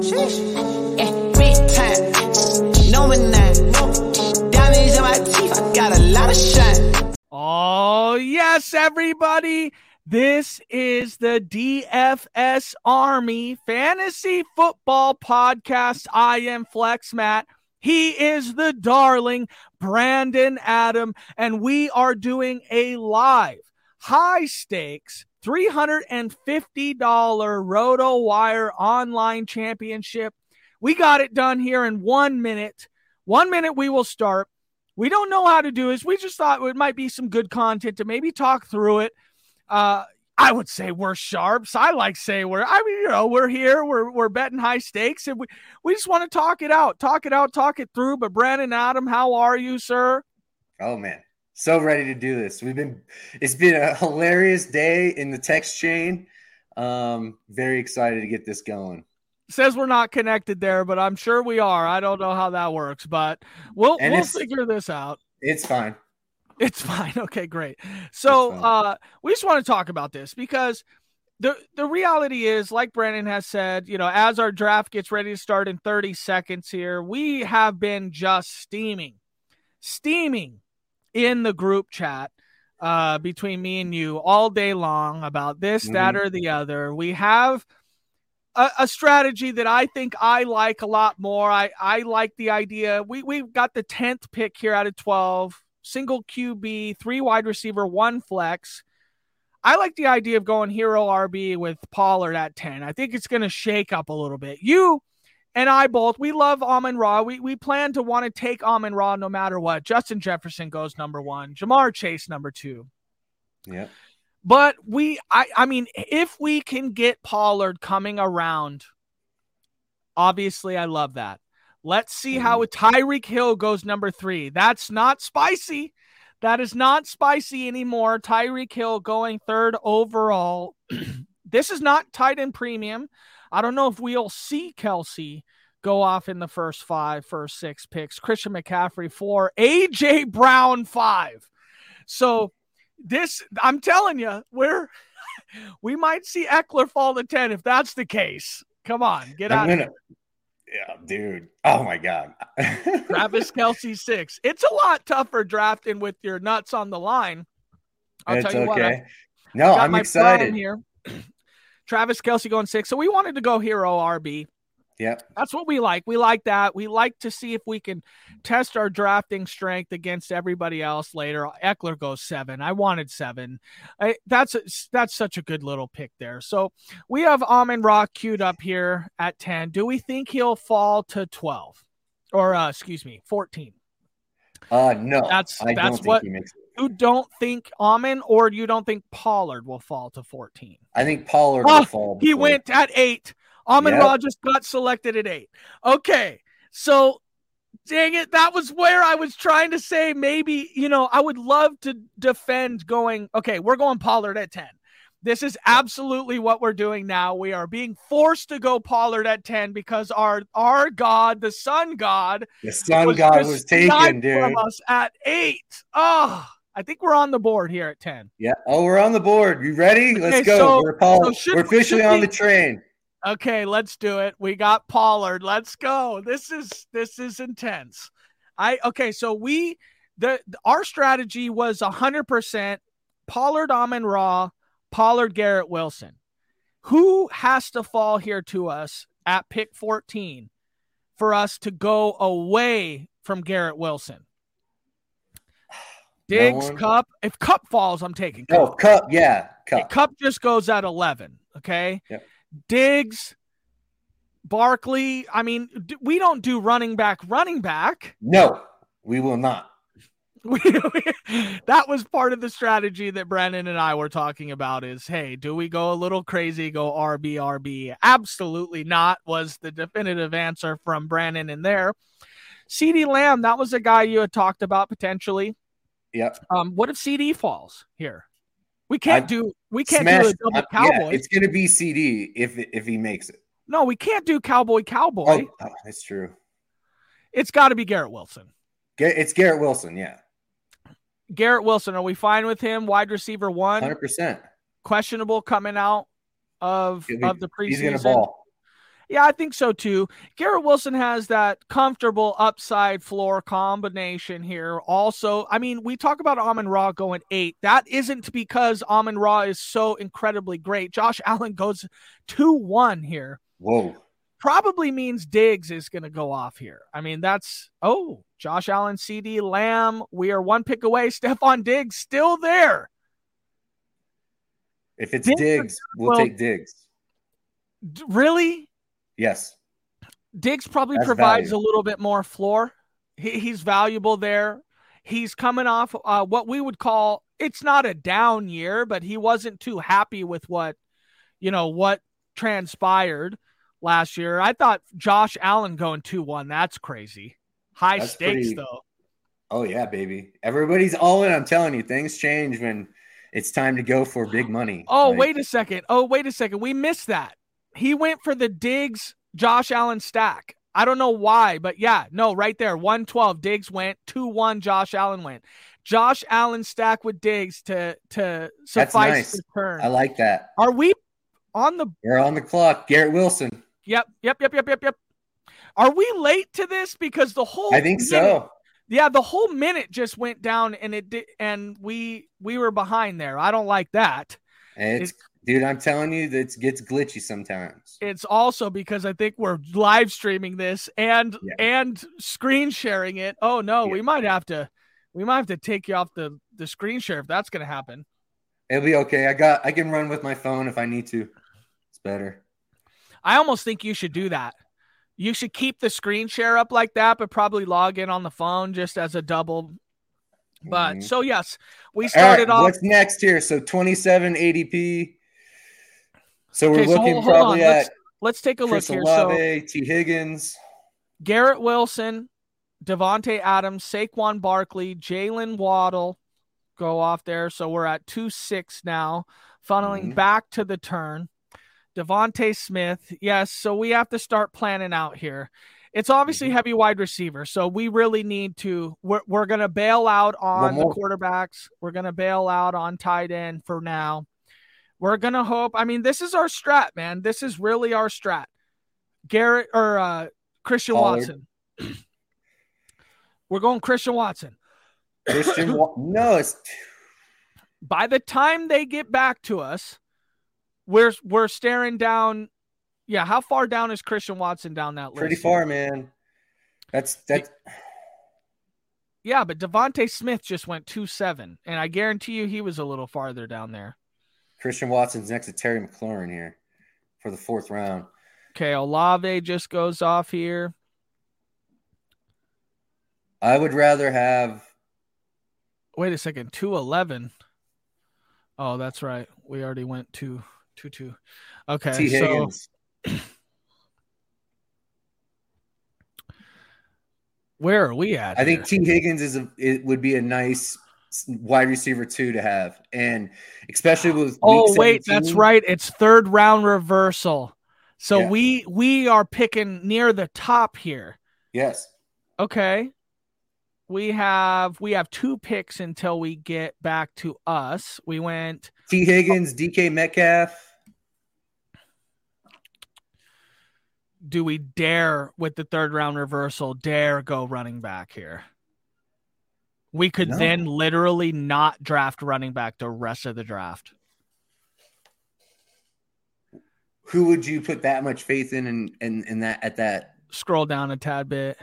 Sheesh. Yeah, big time. No man now. Diamonds in my teeth. I got a lot of shine. Oh, yes, everybody. This is the DFS Army Fantasy Football Podcast. I am Flex Matt. He is the darling Brandon Adam, and we are doing a live, high-stakes, $350 RotoWire online championship. We got it done here in 1 minute. 1 minute we will start. We don't know how to do this. We just thought it might be some good content to maybe talk through it. I would say we're sharps. I like say we're here. We're betting high stakes, and we just want to talk it out, talk it through. But Brandon Adam, how are you, sir? Oh man, so ready to do this. It's been a hilarious day in the text chain. Very excited to get this going. Says we're not connected there, but I'm sure we are. I don't know how that works, but we'll figure this out. It's fine. It's fine. Okay, great. So we just want to talk about this because the reality is, like Brandon has said, as our draft gets ready to start in 30 seconds here, we have been just steaming in the group chat between me and you all day long about this, that, or the other. We have a strategy that I think I like a lot more. I like the idea. We've got the 10th pick here out of 12. Single QB, 3 wide receiver, 1 flex. I like the idea of going hero RB with Pollard at 10. I think it's going to shake up a little bit. You and I both, we love Amon-Ra. We plan to want to take Amon-Ra no matter what. Justin Jefferson goes number 1. Jamar Chase number 2. Yeah. But I mean, if we can get Pollard coming around, obviously I love that. Let's see how Tyreek Hill goes number 3. That's not spicy. That is not spicy anymore. Tyreek Hill going 3rd overall. This is not tight end premium. I don't know if we'll see Kelsey go off in the first 6 picks. Christian McCaffrey 4. A.J. Brown 5. So this, I'm telling you, we might see Eckler fall to 10 if that's the case. Come on, get out of here. Yeah, dude. Oh, my God. Travis Kelce 6. It's a lot tougher drafting with your nuts on the line. I'll tell you okay. What. I'm excited. Here. Travis Kelce going 6. So we wanted to go hero RB. Yeah. That's what we like. We like that. We like to see if we can test our drafting strength against everybody else later. Eckler goes 7. I wanted 7. That's such a good little pick there. So we have Amon-Ra queued up here at 10. Do we think he'll fall to 12 or 14? No, that's what he makes it. You don't think Amon, or you don't think Pollard will fall to 14? I think Pollard will fall. He went at 8. Amon-Ra just got selected at 8. Okay, so dang it, that was where I was trying to say maybe, I would love to defend going, okay, we're going Pollard at 10. This is absolutely what we're doing now. We are being forced to go Pollard at 10 because our God, the Sun God, was taken, dude, from us at 8. Oh, I think we're on the board here at 10. Yeah. Oh, we're on the board. You ready? Let's go. We're officially on the train. Okay, let's do it. We got Pollard. Let's go. This is intense. So our strategy was 100% Pollard, Amon-Ra, Pollard, Garrett Wilson. Who has to fall here to us at pick 14 for us to go away from Garrett Wilson? Diggs, Kupp. If Kupp falls, I'm taking Kupp. Oh, Kupp, yeah. Kupp. Kupp just goes at 11, okay? Yep. Diggs, Barkley. I mean, we don't do running back. No, we will not. That was part of the strategy that Brandon and I were talking about is, hey, do we go a little crazy, go RB? Absolutely not was the definitive answer from Brandon in there. CeeDee Lamb, that was a guy you had talked about potentially. Yep. What if CD falls here? We can't do a double Cowboy. Yeah, it's going to be CD if he makes it. No, we can't do Cowboy. Oh, that's true. It's got to be Garrett Wilson. It's Garrett Wilson, yeah. Garrett Wilson, are we fine with him? Wide receiver 1. 100%. Questionable coming out of the preseason. He's going to ball. Yeah, I think so too. Garrett Wilson has that comfortable upside floor combination here. Also, I mean, we talk about Amon-Ra going 8. That isn't because Amon-Ra is so incredibly great. Josh Allen goes 2-1 here. Whoa. Probably means Diggs is going to go off here. I mean, Josh Allen, CeeDee Lamb. We are 1 pick away. Stephon Diggs still there. If it's Diggs, we'll take Diggs. Really? Yes. Diggs probably provides a little bit more floor. He's valuable there. He's coming off what we would call, it's not a down year, but he wasn't too happy with what transpired last year. I thought Josh Allen going 2-1, that's crazy. That's stakes though. Oh yeah, baby. Everybody's all in. I'm telling you, things change when it's time to go for big money. Wait a second. We missed that. He went for the Diggs Josh Allen stack. I don't know why, but yeah, no, right there. 112 Diggs went, 2-1 Josh Allen went. Josh Allen stack with Diggs to suffice the turn. I like that. Are we on the We're on the clock. Garrett Wilson. Yep. Are we late to this? Because the whole I think so. Yeah, the whole minute just went down and we were behind there. I don't like that. Dude, I'm telling you, it gets glitchy sometimes. It's also because I think we're live streaming this and screen sharing it. Oh no, we might have to take you off the screen share if that's going to happen. It'll be okay. I can run with my phone if I need to. It's better. I almost think you should do that. You should keep the screen share up like that, but probably log in on the phone just as a double. But so yes, we started off. What's next here? So 27 ADP. So we're looking probably at. Let's take a look here. Olave, T. Higgins, Garrett Wilson, Devontae Adams, Saquon Barkley, Jalen Waddle go off there. So we're at 2-6 now, funneling back to the turn. Devontae Smith. Yes. So we have to start planning out here. It's obviously heavy wide receiver. So we really need to, we're going to bail out on the quarterbacks. We're going to bail out on tight end for now. We're going to hope. I mean, this is our strat, man. This is really our strat. Garrett or Christian Watson. We're going Christian Watson. No, it's by the time they get back to us, we're staring down. Yeah, how far down is Christian Watson down that list? Pretty far, man. That's. Yeah, but Devontae Smith just went 2-7, and I guarantee you he was a little farther down there. Christian Watson's next to Terry McLaurin here for the 4th round. Okay, Olave just goes off here. I would rather have. Wait a second, 211. Oh, that's right. We already went 2-2. Okay, T. Higgins. So where are we at? I think T. Higgins would be a nice wide receiver 2 to have, and especially with wait, that's right. It's 3rd round reversal. So we are picking near the top here. Yes. Okay. We have 2 picks until we get back to us. We went T. Higgins, DK Metcalf. Do we dare with the 3rd round reversal go running back here? We could then literally not draft running back the rest of the draft. Who would you put that much faith in that at that? Scroll down a tad bit.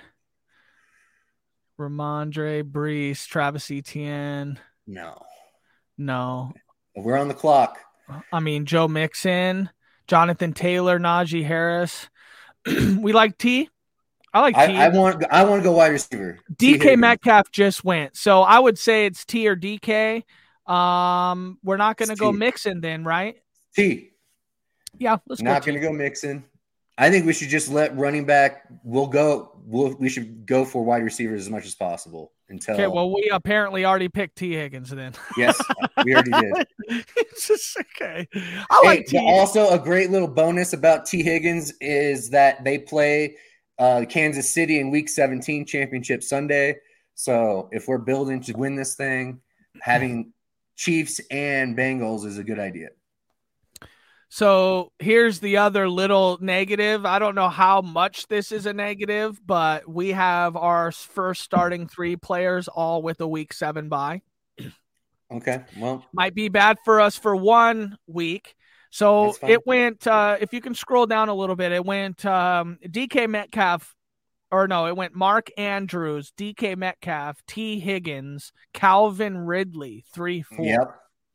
Ramondre, Brees, Travis Etienne. No. We're on the clock. I mean, Joe Mixon, Jonathan Taylor, Najee Harris. We like T. I like T. I want to go wide receiver. DK Metcalf just went. So I would say it's T or DK. We're not going to go Mixon then, right? T. Yeah, let's go. Not going to go Mixon. I think we should just let running back. We should go for wide receivers as much as possible until. Okay, well, we apparently already picked T. Higgins then. Yes, we already did. It's just okay. I like T. Also, a great little bonus about T. Higgins is that they play Kansas City in Week 17 Championship Sunday. So if we're building to win this thing, having Chiefs and Bengals is a good idea. So here's the other little negative. I don't know how much this is a negative, but we have our first starting 3 players all with a week 7 bye. Okay, well, might be bad for us for 1 week. So it went, if you can scroll down a little bit, it went DK Metcalf, or no, it went Mark Andrews, DK Metcalf, T. Higgins, Calvin Ridley, 3-4. Yep.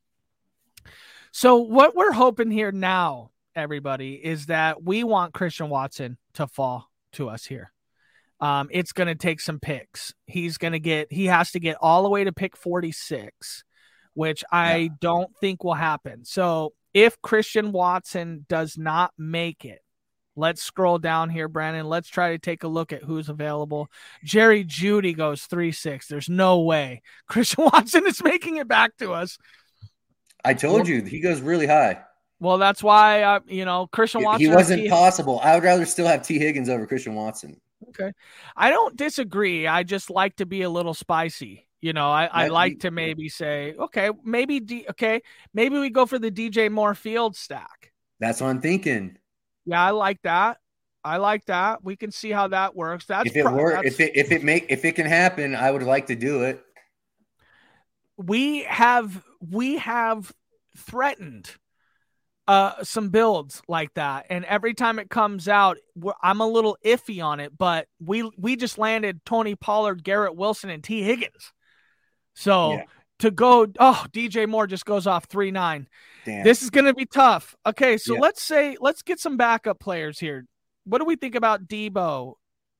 So what we're hoping here now, everybody, is that we want Christian Watson to fall to us here. It's going to take some picks. He has to get all the way to pick 46, which I don't think will happen. So if Christian Watson does not make it, let's scroll down here, Brandon. Let's try to take a look at who's available. Jerry Jeudy goes 3-6. There's no way Christian Watson is making it back to us. I told you he goes really high. Well, that's why Christian Watson. He wasn't possible. I would rather still have T. Higgins over Christian Watson. Okay, I don't disagree. I just like to be a little spicy. I like to maybe say, okay, maybe we go for the DJ Moore field stack. That's what I'm thinking. Yeah, I like that. We can see how that works. If it can happen, I would like to do it. We have threatened some builds like that, and every time it comes out, I'm a little iffy on it. But we just landed Tony Pollard, Garrett Wilson, and T. Higgins. So to go, DJ Moore just goes off 3-9. Damn. This is going to be tough. Okay, so let's get some backup players here. What do we think about Debo?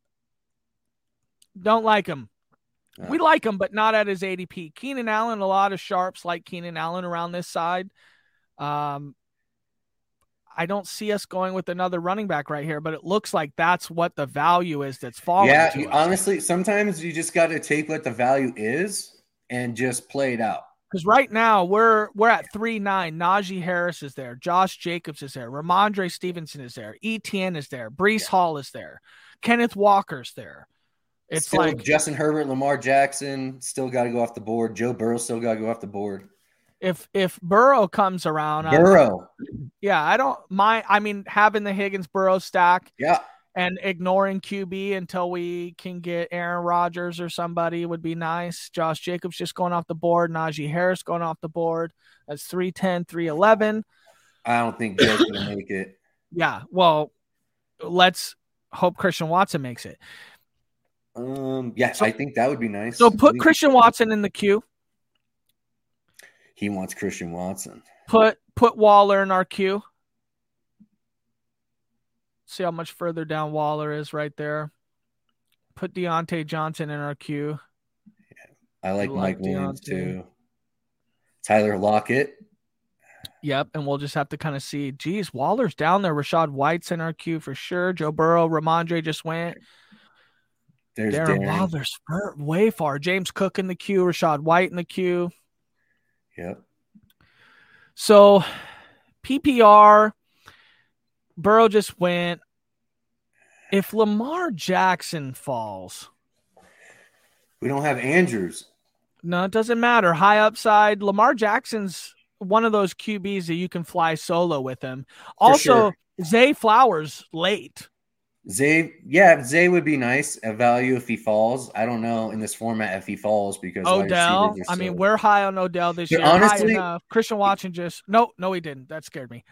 Don't like him. We like him, but not at his ADP. Keenan Allen, a lot of sharps like Keenan Allen around this side. I don't see us going with another running back right here, but it looks like that's what the value is that's falling. Yeah, honestly, sometimes you just got to take what the value is and just play it out. Because right now we're at 3-9. Najee Harris is there. Josh Jacobs is there. Ramondre Stevenson is there. Etienne is there. Breece Hall is there. Kenneth Walker's there. It's still like Justin Herbert, Lamar Jackson still got to go off the board. Joe Burrow still got to go off the board. If Burrow comes around, I don't mind. I mean, having the Higgins Burrow stack, and ignoring QB until we can get Aaron Rodgers or somebody would be nice. Josh Jacobs just going off the board. Najee Harris going off the board. That's 3-10, 3-11. I don't think Joe's going to make it. Yeah, well, let's hope Christian Watson makes it. I think that would be nice. So put Christian Watson in the queue. He wants Christian Watson. Put Waller in our queue. See how much further down Waller is right there. Put Deontay Johnson in our queue. Yeah, I like Mike Williams too. Tyler Lockett. Yep, and we'll just have to kind of see. Geez, Waller's down there. Rashad White's in our queue for sure. Joe Burrow, Ramondre just went. There's Darren Waller's way far. James Cook in the queue. Rashad White in the queue. Yep. So, PPR, Burrow just went. If Lamar Jackson falls. We don't have Andrews. No, it doesn't matter. High upside. Lamar Jackson's one of those QBs that you can fly solo with him. Also, Zay Flowers late. Zay would be nice at value if he falls. I don't know in this format if he falls because Odell. I mean, we're high on Odell this year. Honestly, Christian Watson just no, he didn't. That scared me.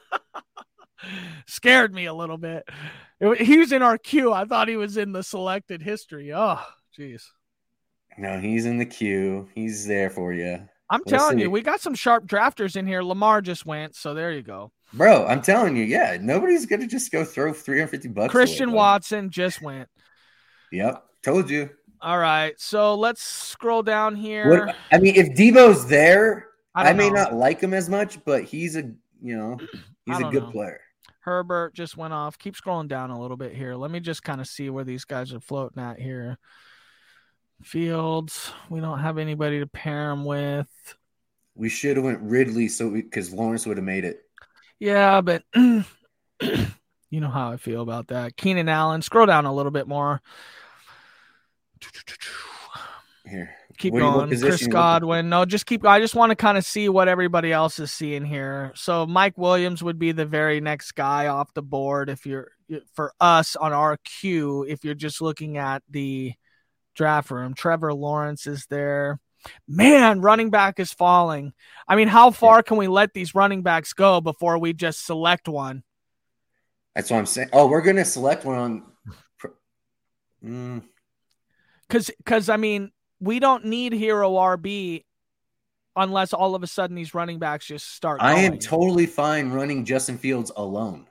Scared me a little bit. He was in our queue. I thought he was in the selected history. Oh, jeez. No, he's in the queue. He's there for you. I'm telling you, we got some sharp drafters in here. Lamar just went, so there you go. Bro, I'm telling you, nobody's going to just go throw $350. Christian Watson just went. Yep, told you. All right, so let's scroll down here. If Debo's there, I may not like him as much, but he's a good player. Herbert just went off. Keep scrolling down a little bit here. Let me just kind of see where these guys are floating at here. Fields, we don't have anybody to pair him with. We should have went Ridley because Lawrence would have made it. Yeah, but you know how I feel about that. Keenan Allen, scroll down a little bit more. Here. Keep What going. position Chris you looking Godwin. No, just keep. I just want to kind of see what everybody else is seeing here. So Mike Williams would be the very next guy off the board if you're for us on our queue. If you're just looking at the draft room, Trevor Lawrence is there. Man, running back is falling. I mean, how far can we let these running backs go before we just select one? That's what I'm saying. Oh, we're gonna select one on. Because I mean, we don't need hero RB unless all of a sudden these running backs just start going. I am totally fine running Justin Fields alone.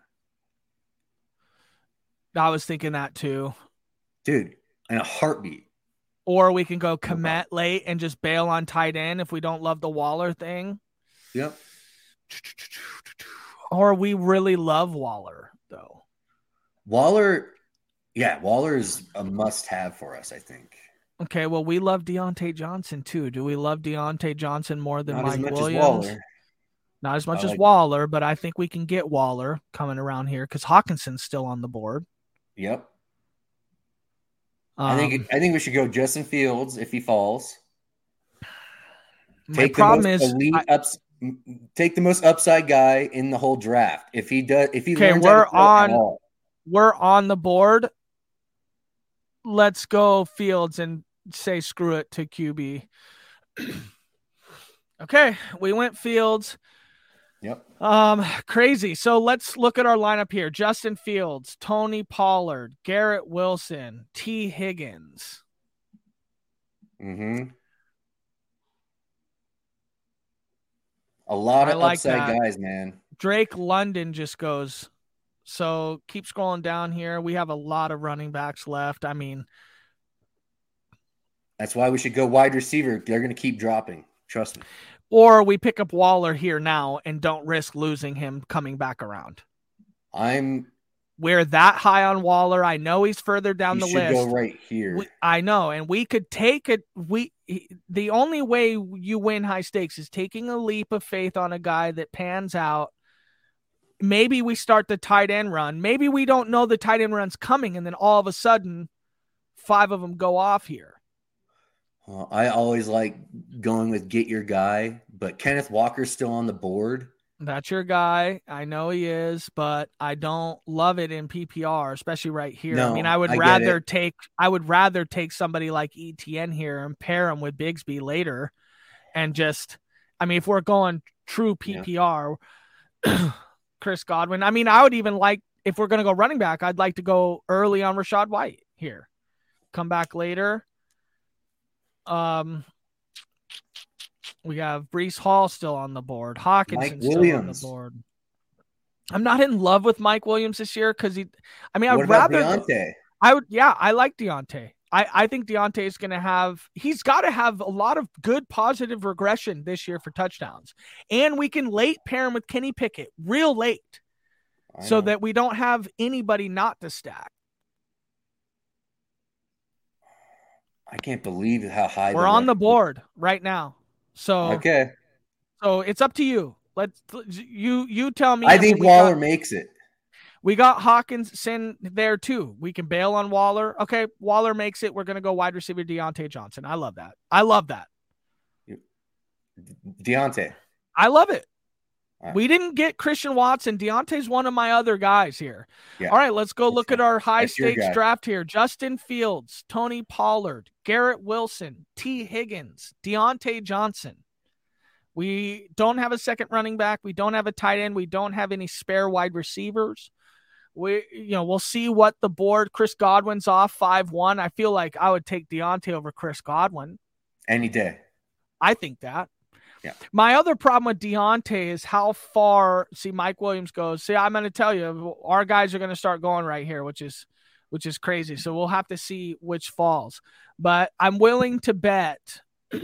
I was thinking that too. Dude, in a heartbeat. Or we can go Kmet late and just bail on tight end if we don't love the Waller thing. Yep. Or we really love Waller, though. Waller is a must-have for us, I think. Okay, well, we love Deontay Johnson, too. Do we love Deontay Johnson more than Mike Williams? As Waller. Not as much as Waller, but I think we can get Waller coming around here because Hawkinson's still on the board. Yep. I think we should go Justin Fields if he falls. Take the most upside guy in the whole draft. If he learns we're on the board. Let's go Fields and say screw it to QB. Okay, we went Fields. Yep. Crazy. So let's look at our lineup here. Justin Fields, Tony Pollard, Garrett Wilson, T. Higgins. Mm-hmm. A lot of upside guys, man. Drake London just goes. So keep scrolling down here. We have a lot of running backs left. I mean, that's why we should go wide receiver. They're going to keep dropping. Trust me. Or we pick up Waller here now and don't risk losing him coming back around. We're that high on Waller. I know he's further down the list. Go right here. I know, and we could take it. The only way you win high stakes is taking a leap of faith on a guy that pans out. Maybe we start the tight end run. Maybe we don't know the tight end run's coming, and then all of a sudden, 5 of them go off here. I always like going with get your guy, but Kenneth Walker's still on the board. That's your guy. I know he is, but I don't love it in PPR, especially right here. No, I mean, I would rather take somebody like ETN here and pair him with Bigsby later, and just, I mean, if we're going true PPR, Chris Godwin. I mean, I would even like, if we're going to go running back, I'd like to go early on Rachaad White here, come back later. We have Breece Hall still on the board. Hawkinson still on the board. I'm not in love with Mike Williams this year because I'd rather Deontay? I like Deontay. I think Deontay is going to he's got to have a lot of good positive regression this year for touchdowns. And we can late pair him with Kenny Pickett real late so that we don't have anybody not to stack. I can't believe how high we're on the board right now. So okay. So it's up to you. You tell me. I think Waller makes it. We got Hawkinson there too. We can bail on Waller. Okay, Waller makes it. We're gonna go wide receiver Deontay Johnson. I love that. Deontay. I love it. We didn't get Christian Watson. Deontay's one of my other guys here. Yeah. All right, let's go look at our high-stakes draft here. Justin Fields, Tony Pollard, Garrett Wilson, T. Higgins, Deontay Johnson. We don't have a second running back. We don't have a tight end. We don't have any spare wide receivers. We'll see what the board. Chris Godwin's off 5-1. I feel like I would take Deontay over Chris Godwin. Any day. I think that. Yeah. My other problem with Deontay is how far Mike Williams goes. I'm going to tell you, our guys are going to start going right here, which is crazy. So we'll have to see which falls. But I'm willing to bet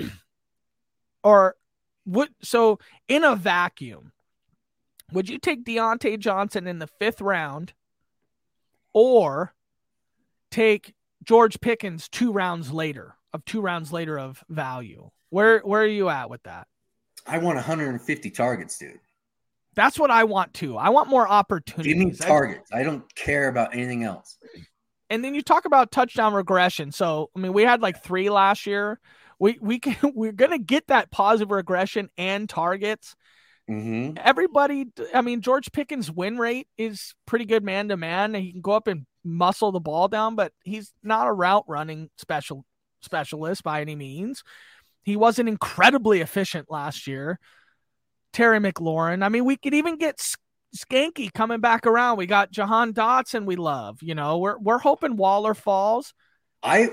so in a vacuum, would you take Deontay Johnson in the 5th round or take George Pickens 2 rounds later of value? Where are you at with that? I want 150 targets, dude. That's what I want too. I want more opportunities. Give me targets. I don't care about anything else. And then you talk about touchdown regression. So, I mean, we had like 3 last year. we're gonna get that positive regression and targets. Mm-hmm. Everybody, I mean, George Pickens' win rate is pretty good man to man. He can go up and muscle the ball down, but he's not a route running specialist by any means. He wasn't incredibly efficient last year. Terry McLaurin. I mean, we could even get Skanky coming back around. We got Jahan Dotson we love. You know, we're hoping Waller falls. I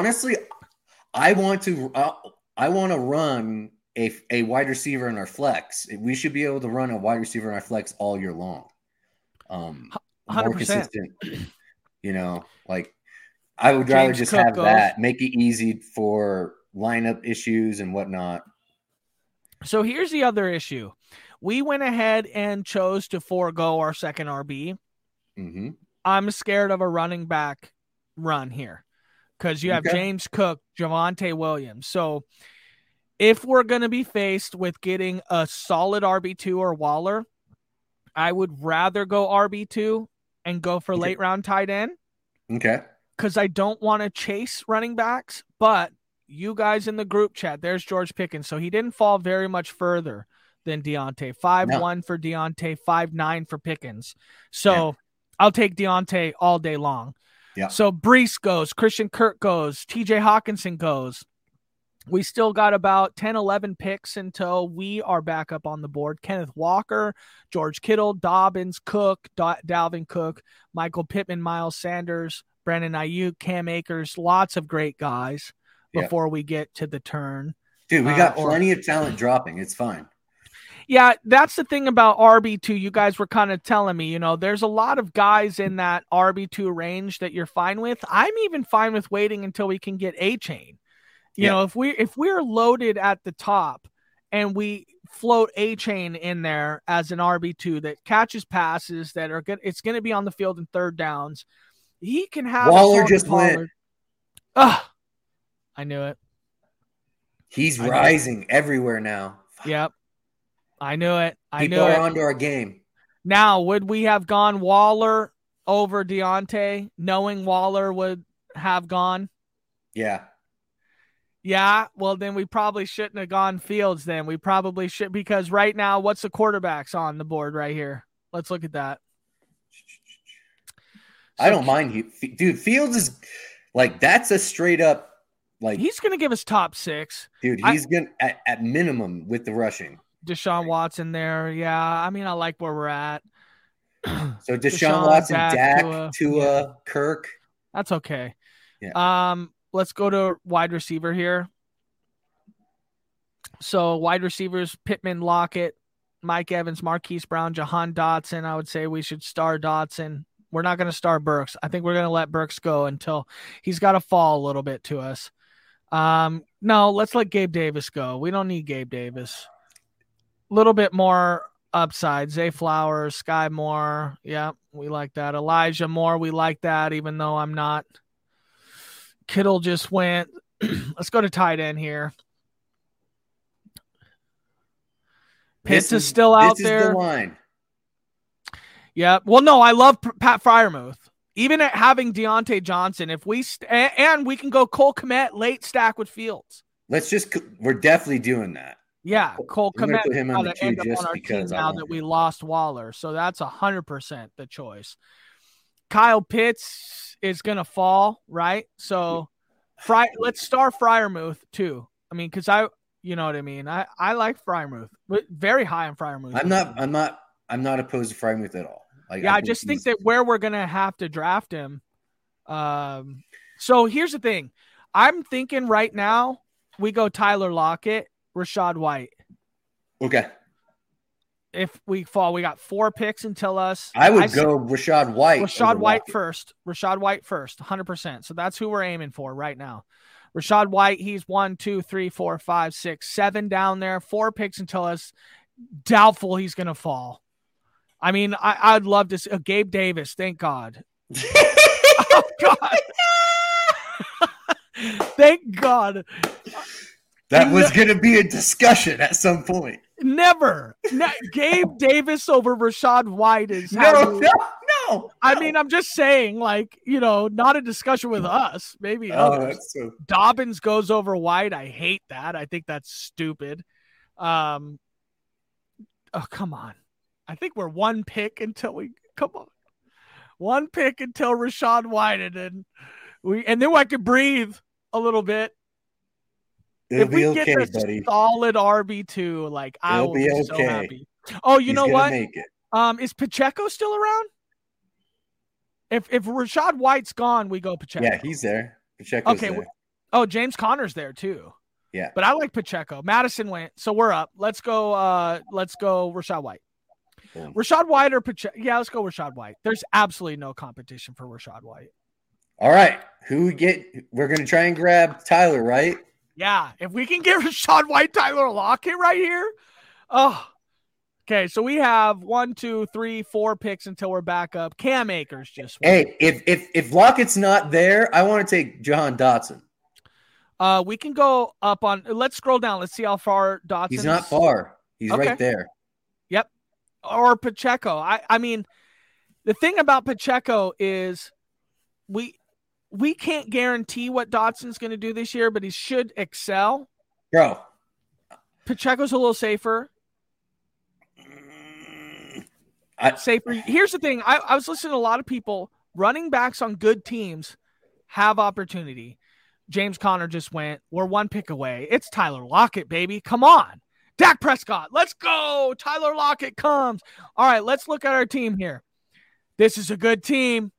want to run a wide receiver in our flex. We should be able to run a wide receiver in our flex all year long. 100%. More consistent. You know, like I would rather just have that, make it easy for lineup issues and whatnot. So here's the other issue. We went ahead and chose to forego our second RB. Mm-hmm. I'm scared of a running back run here because you have James Cook, Javonte Williams. So if we're going to be faced with getting a solid RB2 or Waller, I would rather go RB2 and go for late round tight end. Okay. Because I don't want to chase running backs, but you guys in the group chat, there's George Pickens. So he didn't fall very much further than Deontay. 5'1" for Deontay, 5'9" for Pickens. So I'll take Deontay all day long. Yeah. So Breece goes, Christian Kirk goes, TJ Hawkinson goes. We still got about 10, 11 picks until we are back up on the board. Kenneth Walker, George Kittle, Dobbins, Cook, Dalvin Cook, Michael Pittman, Miles Sanders, Brandon Ayuk, Cam Akers, lots of great guys before we get to the turn. Dude, we got plenty of talent dropping. It's fine. Yeah, that's the thing about RB2. You guys were kind of telling me, you know, there's a lot of guys in that RB2 range that you're fine with. I'm even fine with waiting until we can get A-Chain. You know, if we're loaded at the top and we float A-Chain in there as an RB2 that catches passes that are good, it's going to be on the field in third downs. He can have Waller just went. I knew it. He's rising everywhere now. Yep. I knew it. People are onto our game. Now, would we have gone Waller over Deontay, knowing Waller would have gone? Yeah. Yeah, well, then we probably shouldn't have gone Fields then. We probably should, because right now, what's the quarterbacks on the board right here? Let's look at that. I don't mind you. Dude, Fields is like, that's a straight up, like. He's going to give us top 6. Dude, he's going to, at minimum, with the rushing. Deshaun Watson there. Yeah, I mean, I like where we're at. So Deshaun Watson, Dak, Tua, Kirk. That's okay. Yeah. Let's go to wide receiver here. So wide receivers, Pittman, Lockett, Mike Evans, Marquise Brown, Jahan Dotson. I would say we should star Dotson. We're not going to star Burks. I think we're going to let Burks go until he's got to fall a little bit to us. No, let's let Gabe Davis go. We don't need Gabe Davis. A little bit more upside. Zay Flowers, Sky Moore. Yeah, we like that. Elijah Moore, we like that, even though I'm not. Kittle just went. Let's go to tight end here. Pitts is still out there. This is the line. Yeah. Well, no, I love Pat Freiermuth. Even at having Deontay Johnson, if we and we can go Cole Kmet late stack with Fields. We're definitely doing that. Yeah, Cole Kmet put him on the queue just on our because team now that we lost Waller, so that's 100% the choice. Kyle Pitts is gonna fall, right? So, let's star Freiermuth too. I mean, because you know what I mean. I like Freiermuth, very high on Freiermuth. I'm not opposed to Freiermuth at all. I just think that where we're gonna have to draft him. So here's the thing. I'm thinking right now we go Tyler Lockett, Rachaad White. Okay. If we fall, we got 4 picks until us. I would go Rachaad White. Rachaad White first. Rachaad White first, 100%. So that's who we're aiming for right now. Rachaad White, he's 1, 2, 3, 4, 5, 6, 7 down there. 4 picks until us. Doubtful he's going to fall. I mean, I'd love to see Gabe Davis. Thank God. Oh, God. Thank God. That was going to be a discussion at some point. Never. Gabe Davis over Rachaad White is No. No. I mean, I'm just saying, like, not a discussion with us. Maybe others. Dobbins goes over White. I hate that. I think that's stupid. Oh, come on. I think we're one pick until Rachaad White, and then I could breathe a little bit. It'll if we be get okay, a buddy. Solid RB2, like I It'll will be be okay. so happy. Oh, you He's know gonna what? Make it. Is Pacheco still around? If Rachaad White's gone, we go Pacheco. Yeah, he's there. Pacheco's there. Oh, James Conner's there too. Yeah. But I like Pacheco. Madison went, so we're up. Let's go Rachaad White. Boom. Rachaad White or Pacheco? Yeah, let's go Rachaad White. There's absolutely no competition for Rachaad White. All right. Who we get? We're going to try and grab Tyler, right? Yeah. If we can get Rachaad White, Tyler Lockett right here. Oh, okay. So we have 1, 2, 3, 4 picks until we're back up. Cam Akers just won. Hey, if Lockett's not there, I want to take Jahan Dotson. We can go up on. Let's scroll down. Let's see how far Dotson. He's not far. He's okay. Right there. Yep. Or Pacheco. I mean, the thing about Pacheco is we can't guarantee what Dotson's going to do this year, but he should excel. Bro. Pacheco's a little safer. Safer. Here's the thing. I was listening to a lot of people. Running backs on good teams have opportunity. James Conner just went. We're one pick away. It's Tyler Lockett, baby. Come on. Dak Prescott. Let's go. Tyler Lockett comes. All right, let's look at our team here. This is a good team.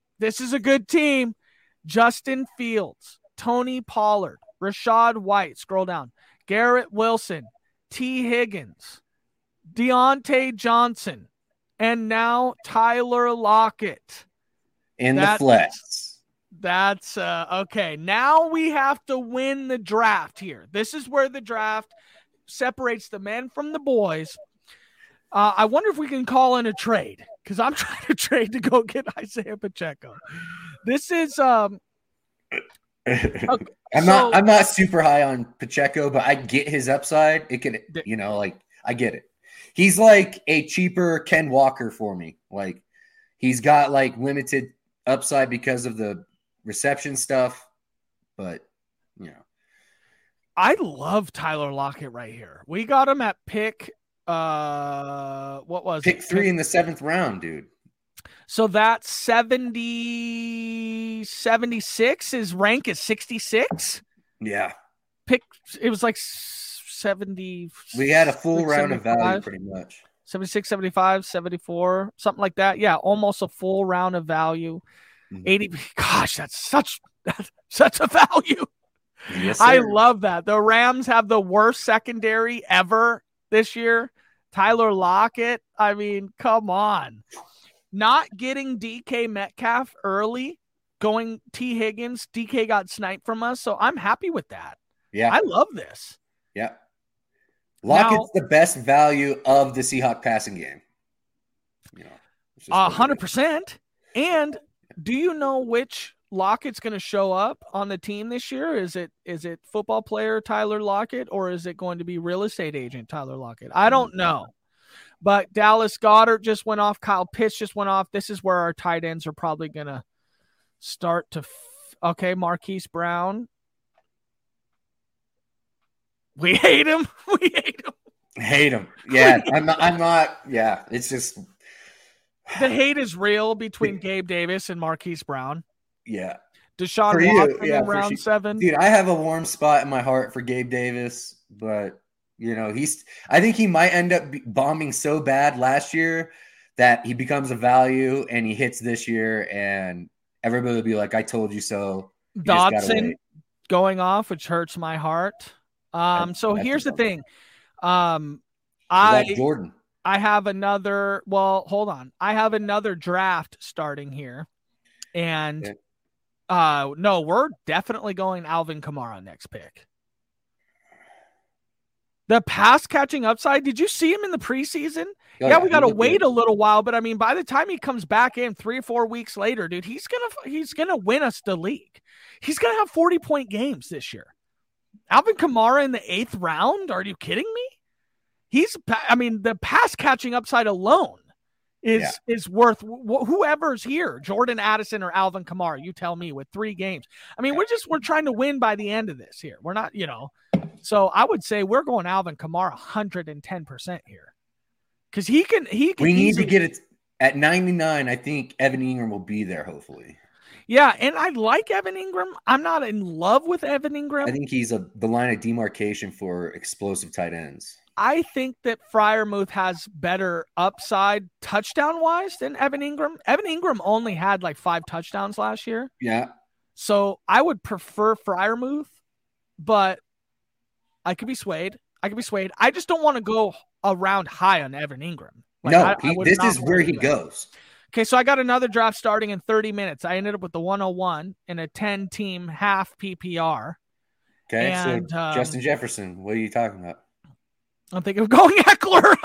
Justin Fields, Tony Pollard, Rachaad White. Scroll down. Garrett Wilson, T. Higgins, Deontay Johnson, and now Tyler Lockett. In the flex. That's okay. Now we have to win the draft here. This is where the draft separates the men from the boys. I wonder if we can call in a trade because I'm trying to trade to go get Isaiah Pacheco. This is okay, I'm not super high on Pacheco, but I get his upside. It could, I get it. He's like a cheaper Ken Walker for me. Like he's got like limited upside because of the reception stuff, but I love Tyler Lockett right here. We got him at pick what was pick 3 in the 7th round, dude. So that's 76. His rank is 66. Yeah. It was like 70. We had a full round of value pretty much. 76, 75, 74, something like that. Yeah, almost a full round of value. 80. Gosh, that's such a value. Yes, sir. I love that. The Rams have the worst secondary ever this year. Tyler Lockett. I mean, come on. Not getting DK Metcalf early, going T. Higgins. DK got sniped from us, so I'm happy with that. Yeah. I love this. Yeah. Lockett's the best value of the Seahawks passing game. 100%. And do you know which Lockett's going to show up on the team this year? Is it football player Tyler Lockett or is it going to be real estate agent Tyler Lockett? I don't know. But Dallas Goedert just went off. Kyle Pitts just went off. This is where our tight ends are probably going to start to okay, Marquise Brown. We hate him. Hate him. Yeah, I'm not. Yeah, it's just the hate is real between Gabe Davis and Marquise Brown. Yeah. Deshaun Watson in round 7. Dude, I have a warm spot in my heart for Gabe Davis, but I think he might end up bombing so bad last year that he becomes a value and he hits this year and everybody will be like, I told you so. Dotson going off, which hurts my heart. So here's the thing. Jordan. I have another, hold on. I have another draft starting here. And no, we're definitely going Alvin Kamara next pick. The pass catching upside. Did you see him in the preseason? We got to wait a little while, but I mean, by the time he comes back in 3 or 4 weeks later, dude, he's gonna win us the league. He's gonna have 40-point games this year. Alvin Kamara in the 8th round? Are you kidding me? The pass catching upside alone is worth whoever's here, Jordan Addison or Alvin Kamara. You tell me with 3 games. I mean, we're trying to win by the end of this here. We're not, so I would say we're going Alvin Kamara 110% here. Cause he can we need to get it at 99. I think Evan Ingram will be there. Hopefully. Yeah. And I like Evan Ingram. I'm not in love with Evan Ingram. I think he's the line of demarcation for explosive tight ends. I think that Freiermuth has better upside touchdown-wise than Evan Ingram. Evan Ingram only had like 5 touchdowns last year. Yeah. So I would prefer Freiermuth, but I could be swayed. I just don't want to go around high on Evan Ingram. This is where he goes. Okay, so I got another draft starting in 30 minutes. I ended up with the 101 in a 10-team half PPR. Okay, and, so Justin Jefferson, what are you talking about? I'm thinking of going Eckler.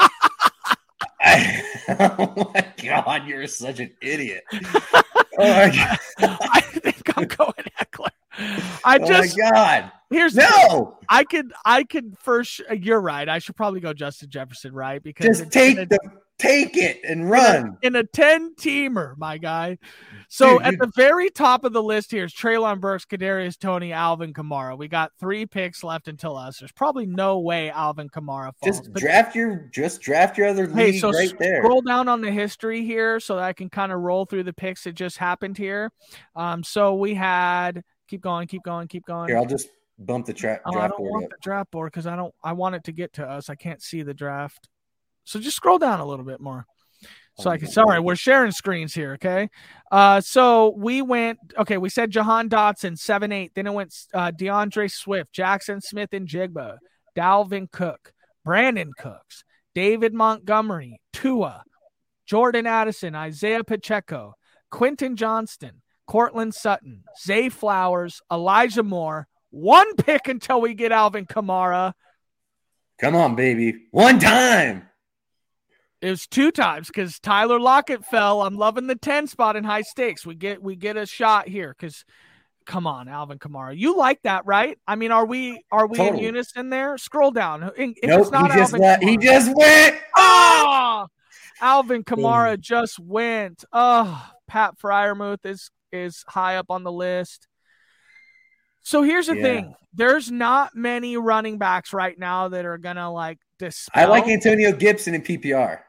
Oh my God, you're such an idiot. Oh my God. I think I'm going Eckler. Oh my God. I could first. You're right. I should probably go Justin Jefferson, right? Because just take it and run in a 10-teamer, my guy. So at the very top of the list here is Treylon Burks, Kadarius Toney, Alvin Kamara. We got 3 picks left until us. There's probably no way Alvin Kamara falls. Just draft your other league right there. Scroll down on the history here so that I can kind of roll through the picks that just happened here. So we had keep going. Here, I'll just bump the draft board. I don't want the draft board because I want it to get to us. I can't see the draft. So just scroll down a little bit more. So sorry, we're sharing screens here, okay? So we said Jahan Dotson, 7-8. Then it went DeAndre Swift, Jackson Smith and Jigba, Dalvin Cook, Brandon Cooks, David Montgomery, Tua, Jordan Addison, Isaiah Pacheco, Quentin Johnston, Cortland Sutton, Zay Flowers, Elijah Moore. 1 pick until we get Alvin Kamara. Come on, baby. 1 time. It was 2 times because Tyler Lockett fell. I'm loving the 10 spot in high stakes. We get a shot here because, come on, Alvin Kamara. You like that, right? I mean, are we totally in unison there? Scroll down. If it's not he just went. Oh, Alvin Kamara just went. Oh, Pat Freiermuth is high up on the list. So here's the thing. There's not many running backs right now that are gonna dispel. I like Antonio Gibson in PPR.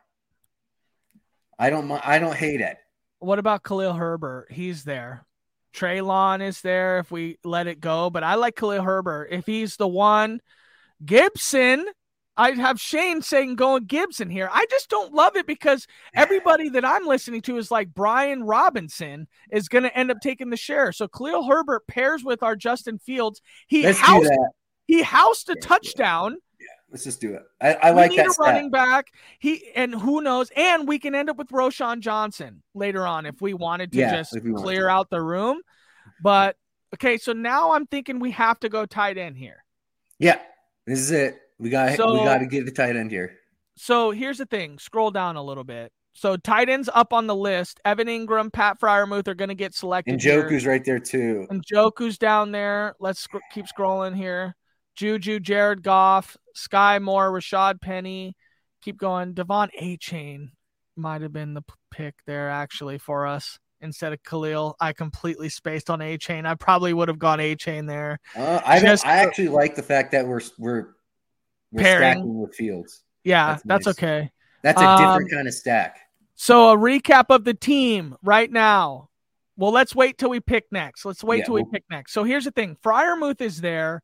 I don't hate it. What about Khalil Herbert? He's there. Treylon is there if we let it go, but I like Khalil Herbert. If he's the one, Gibson, I'd have Shane saying going Gibson here. I just don't love it because everybody that I'm listening to is like Brian Robinson is going to end up taking the share. So Khalil Herbert pairs with our Justin Fields. He housed a touchdown. Let's just do it. I like that. We need a running back. And who knows? And we can end up with Roschon Johnson later on if we wanted to clear out the room. But okay, so now I'm thinking we have to go tight end here. Yeah, this is it. We got to get the tight end here. So here's the thing. Scroll down a little bit. So tight ends up on the list. Evan Ingram, Pat Freiermuth are going to get selected. And Njoku's right there too. And Njoku's down there. Let's keep scrolling here. Juju, Jared Goff, Sky Moore, Rashad Penny. Keep going. Devon Achane might have been the pick there actually for us instead of Khalil. I completely spaced on Achane. I probably would have gone Achane there. I actually like the fact that we're stacking with Fields. Yeah, that's nice. Okay. That's a different kind of stack. So a recap of the team right now. Well, let's wait till we pick next. We pick next. So here's the thing. Freiermuth is there.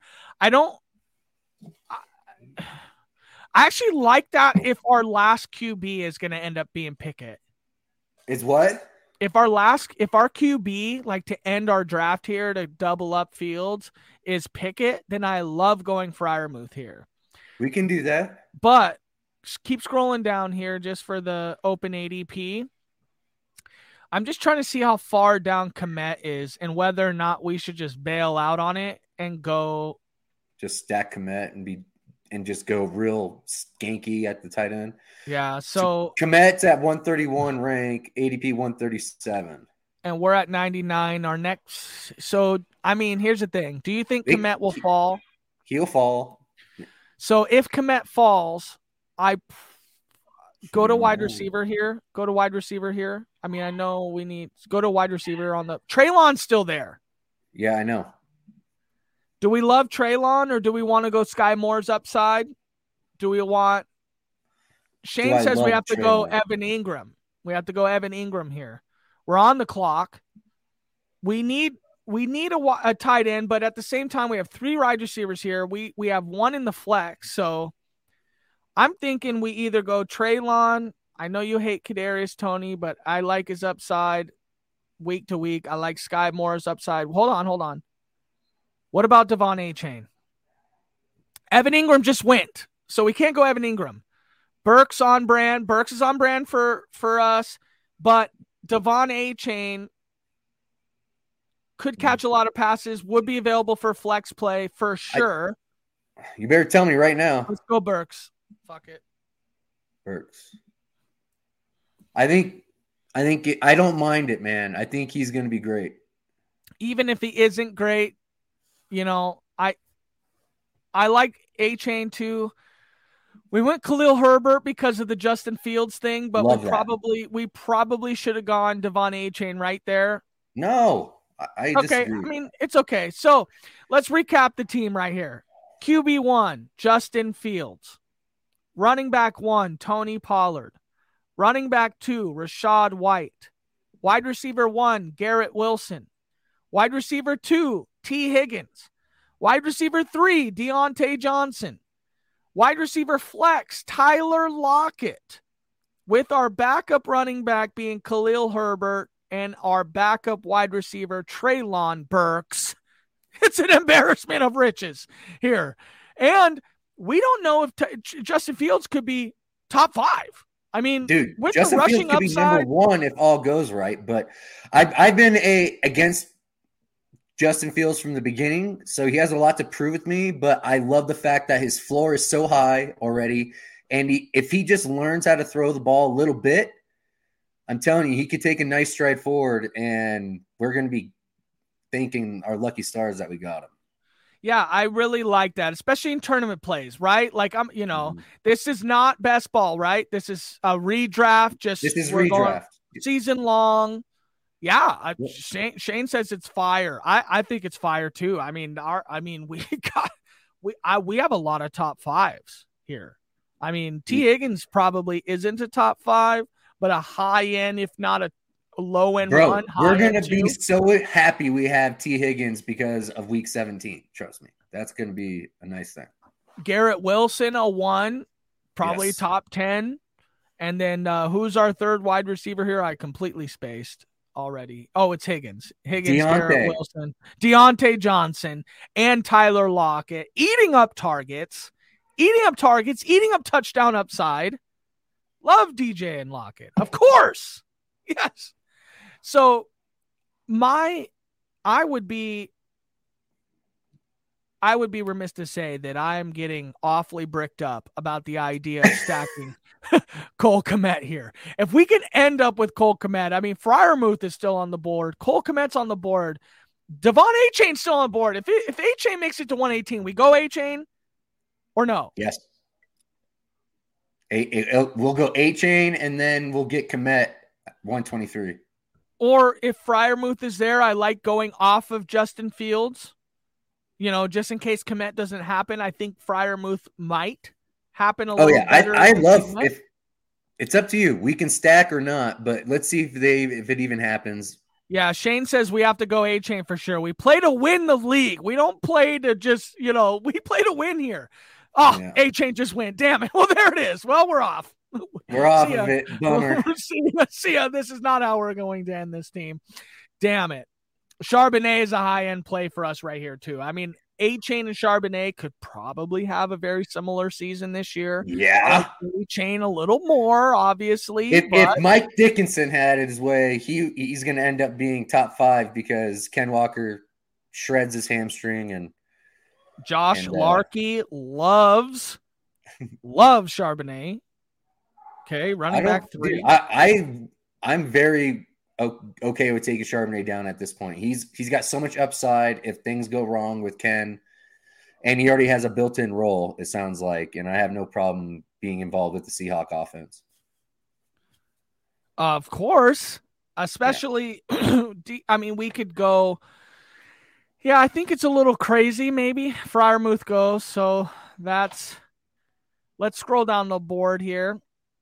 I actually like that if our last QB is going to end up being Pickett. Is what? If our QB, to end our draft here to double up Fields, is Pickett, then I love going Freiermuth here. We can do that. But keep scrolling down here just for the open ADP. I'm just trying to see how far down Kmet is and whether or not we should just bail out on it and go. Just stack Kmet and just go real skanky at the tight end. Yeah. So Kmet's at 131 rank, ADP 137. And we're at 99. Our next. So, here's the thing. Do you think Kmet will fall? He'll fall. So if Kmet falls, Go to wide receiver here. I mean, I know we need – go to wide receiver on the – Treylon's still there. Yeah, I know. Do we love Treylon or do we want to go Sky Moore's upside? Do we want – Shane says we have to go Evan Ingram. We have to go Evan Ingram here. We're on the clock. We need a tight end, but at the same time, we have 3 wide receivers here. We have 1 in the flex, so I'm thinking we either go Treylon. I know you hate Kadarius Toney, but I like his upside week to week. I like Sky Moore's upside. Hold on. What about Devon Achane? Evan Ingram just went, so we can't go Evan Ingram. Burks on brand. Burks is on brand for us, but Devon Achane could catch a lot of passes, would be available for flex play for sure. You better tell me right now. Let's go Burks. Fuck it. Burks. I don't mind it, man. I think he's going to be great. Even if he isn't great, I like Achane too. We went Khalil Herbert because of the Justin Fields thing, but we probably should have gone Devon Achane right there. No, I disagree. I mean, it's okay. So let's recap the team right here. QB1, Justin Fields. Running back 1, Tony Pollard. Running back 2, Rachaad White. Wide receiver 1, Garrett Wilson. Wide receiver 2, T. Higgins. Wide receiver 3, Deontay Johnson. Wide receiver flex, Tyler Lockett. With our backup running back being Khalil Herbert and our backup wide receiver, Treylon Burks. It's an embarrassment of riches here. And we don't know if Justin Fields could be top 5. I mean, dude, with Justin the rushing Fields could be upside, number 1 if all goes right. But I've been against Justin Fields from the beginning, so he has a lot to prove with me. But I love the fact that his floor is so high already, and if he just learns how to throw the ball a little bit, I'm telling you, he could take a nice stride forward, and we're going to be thanking our lucky stars that we got him. Yeah, I really like that, especially in tournament plays, right? Like this is not best ball, right? This is a redraft. This is redraft, season long. Yeah, Shane says it's fire. I think it's fire too. I mean, we have a lot of top 5s here. I mean, T. Higgins probably isn't a top 5, but a high end, if not a low end one. We're gonna be so happy we have T. Higgins because of week 17. Trust me, that's gonna be a nice thing. Garrett Wilson, a 1, probably top 10, and then who's our third wide receiver here? I completely spaced already. Oh, it's Higgins, Garrett Wilson, Deontay Johnson, and Tyler Lockett eating up targets, eating up touchdown upside. Love DJ and Lockett, of course. Yes. So I would be remiss to say that I am getting awfully bricked up about the idea of stacking Cole Kmet here. If we can end up with Cole Kmet, I mean, Freiermuth is still on the board. Cole Kmet's on the board. Devon Achane's still on the board. If Achane makes it to 118, we go Achane or no? Yes. We'll go Achane and then we'll get Kmet 123. Or if Freiermuth is there, I like going off of Justin Fields. Just in case Kmet doesn't happen, I think Freiermuth might happen a little better. I love if it's up to you. We can stack or not, but let's see if it even happens. Yeah, Shane says we have to go Achane for sure. We play to win the league. We don't play to just, we play to win here. Oh, yeah. Achane just went. Damn it. Well, there it is. Well, we're off. We're off of it. Bummer. See ya. This is not how we're going to end this team. Damn it. Charbonnet is a high-end play for us right here, too. I mean, Achane and Charbonnet could probably have a very similar season this year. Yeah. Achane a little more, obviously. If Mike Dickinson had it his way, he's going to end up being top 5 because Ken Walker shreds his hamstring. And Josh Larkey loves Charbonnet. Okay, running back 3. I'm very okay with taking Charbonnet down at this point. He's got so much upside if things go wrong with Ken, and he already has a built-in role, it sounds like, and I have no problem being involved with the Seahawk offense. Of course, especially, I mean, we could go. Yeah, I think it's a little crazy. Maybe Freiermuth goes. So let's scroll down the board here.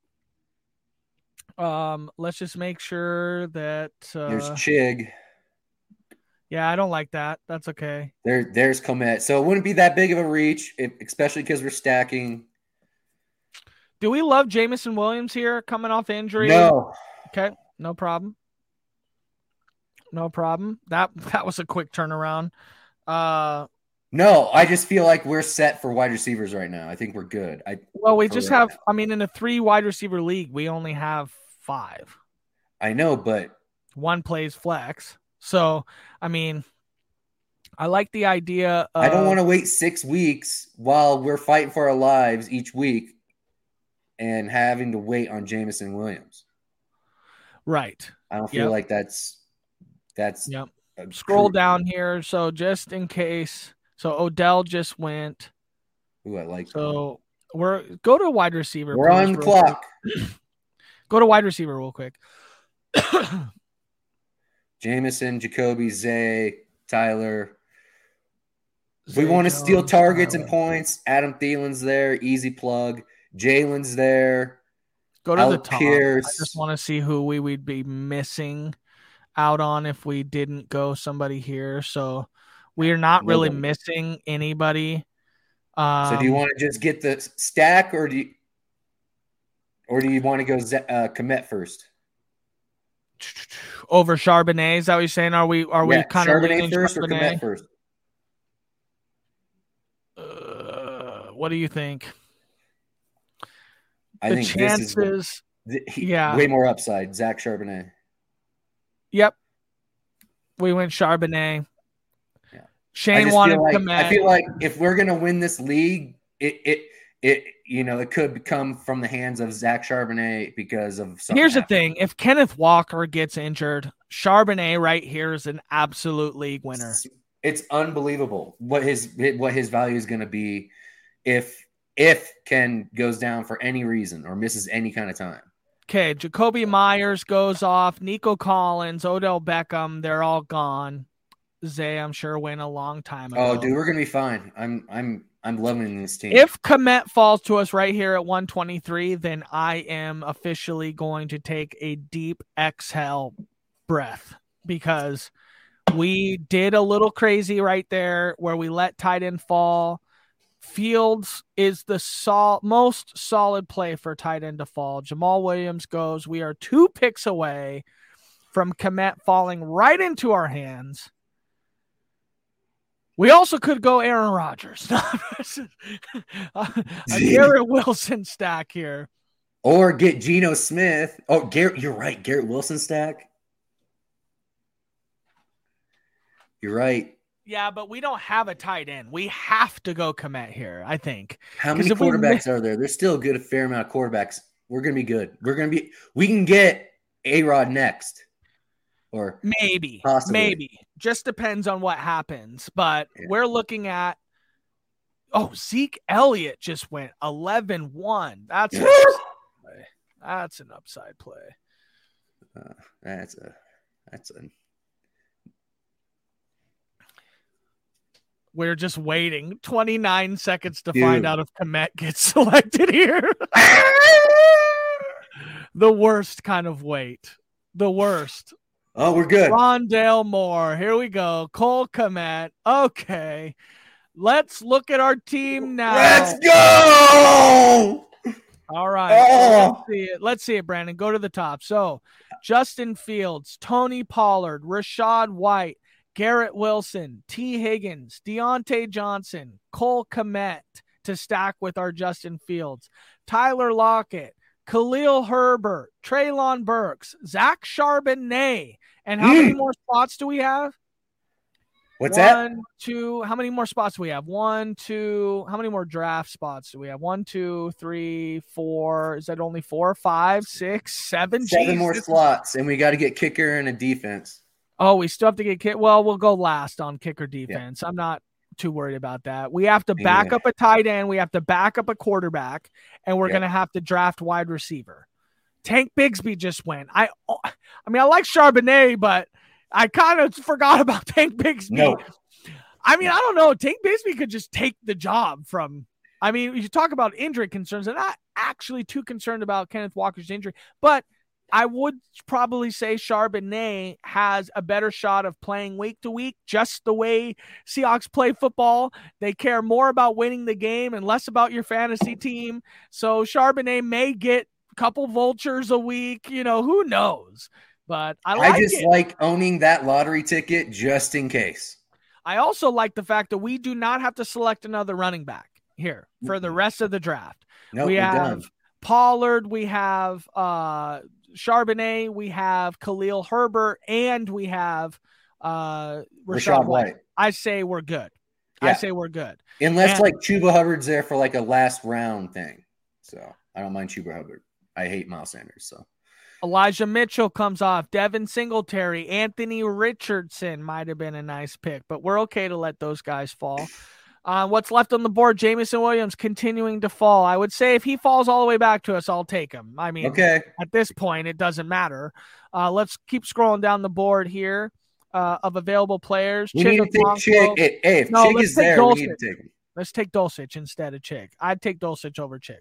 Let's just make sure that there's Chig. Yeah, I don't like that. That's okay. There's Komet. So it wouldn't be that big of a reach, especially because we're stacking. Do we love Jameson Williams here coming off injury? No. Okay, no problem. No problem. That was a quick turnaround. No, I just feel like we're set for wide receivers right now. I think we're good. We just have now. I mean, in a 3 wide receiver league, we only have 5. I know, but one plays flex. So, I mean, I like the idea of, I don't want to wait 6 weeks while we're fighting for our lives each week and having to wait on Jameson Williams. Right. I don't feel like that's yep. Scroll down here. So just in case. So Odell just went. Ooh, I like so that. Go to wide receiver. We're on the clock. Go to wide receiver real quick. Jameson, Jacoby, Zay, Tyler. We want to steal targets and points. Adam Thielen's there. Easy plug. Jalen's there. Go to the top. I just want to see who we would be missing out on if we didn't go somebody here. So we are not really missing anybody. So do you want to just get the stack, or do you want to go Komet first? Over Charbonnet? Is that what you're saying? Are we kind of Charbonnet first or Komet first? What do you think? I think chances, this is way more upside. Zach Charbonnet. Yep. We went Charbonnet. Yeah. Shane wanted Komet. I feel like if we're gonna win this league, it could come from the hands of Zach Charbonnet because of something. Here's the thing: if Kenneth Walker gets injured, Charbonnet right here is an absolute league winner. It's unbelievable what his value is going to be if Ken goes down for any reason or misses any kind of time. Okay, Jacoby Myers goes off. Nico Collins, Odell Beckham, they're all gone. Zay, I'm sure, went a long time ago. Oh, dude, we're gonna be fine. I'm loving this team. If Komet falls to us right here at 123, then I am officially going to take a deep exhale breath because we did a little crazy right there where we let tight end fall. Fields is the most solid play for tight end to fall. Jamal Williams goes. We are 2 picks away from Komet falling right into our hands. We also could go Aaron Rodgers. A Garrett Wilson stack here. Or get Geno Smith. Oh, Garrett, you're right. Garrett Wilson stack. You're right. Yeah, but we don't have a tight end. We have to go Komet here, I think. How many quarterbacks are there? There's still a fair amount of quarterbacks. We're going to be good. We can get A-Rod next. Or possibly. Maybe. Just depends on what happens. But we're looking at Zeke Elliott just went 11-1. That's an upside play. That's a We're just waiting 29 seconds to find out if Komet gets selected here. The worst kind of wait. The worst. Oh, we're good. Rondale Moore. Here we go. Cole Komet. Okay. Let's look at our team now. Let's go! All right. Let's see it, Brandon. Go to the top. So, Justin Fields, Tony Pollard, Rachaad White, Garrett Wilson, T. Higgins, Deontay Johnson, Cole Komet to stack with our Justin Fields, Tyler Lockett, Khalil Herbert, Treylon Burks, Zach Charbonnet. And how many more spots do we have? What's that? 1, 2. How many more spots do we have? 1, 2. How many more draft spots do we have? 1, 2, 3, 4. Is that only 4, 5, 6, 7? 7 more slots, and we got to get kicker and a defense. Oh, we still have to get kick. Well, we'll go last on kicker defense. Yeah. I'm not too worried about that. We have to back up a tight end. We have to back up a quarterback, and we're going to have to draft wide receiver. Tank Bigsby just went. I mean, I like Charbonnet, but I kind of forgot about Tank Bigsby. No. I mean, I don't know. Tank Bigsby could just take the job from. I mean, you talk about injury concerns. I'm not actually too concerned about Kenneth Walker's injury, but I would probably say Charbonnet has a better shot of playing week to week, just the way Seahawks play football. They care more about winning the game and less about your fantasy team. So Charbonnet may get a couple vultures a week. Who knows? But I just like owning that lottery ticket just in case. I also like the fact that we do not have to select another running back here for the rest of the draft. Nope, we have done. Pollard, we have Charbonnet, we have Khalil Herbert, and we have Rachaad White. I say we're good. Yeah. I say we're good. Unless Chuba Hubbard's there for a last round thing. So I don't mind Chuba Hubbard. I hate Miles Sanders. So Elijah Mitchell comes off. Devin Singletary, Anthony Richardson might have been a nice pick, but we're okay to let those guys fall. What's left on the board? Jamison Williams continuing to fall. I would say if he falls all the way back to us, I'll take him. I mean, At this point, it doesn't matter. Let's keep scrolling down the board here of available players. We need to take Chig. Hey, if Chig is there, we need to take him. Let's take Dulcich instead of Chig. I'd take Dulcich over Chig.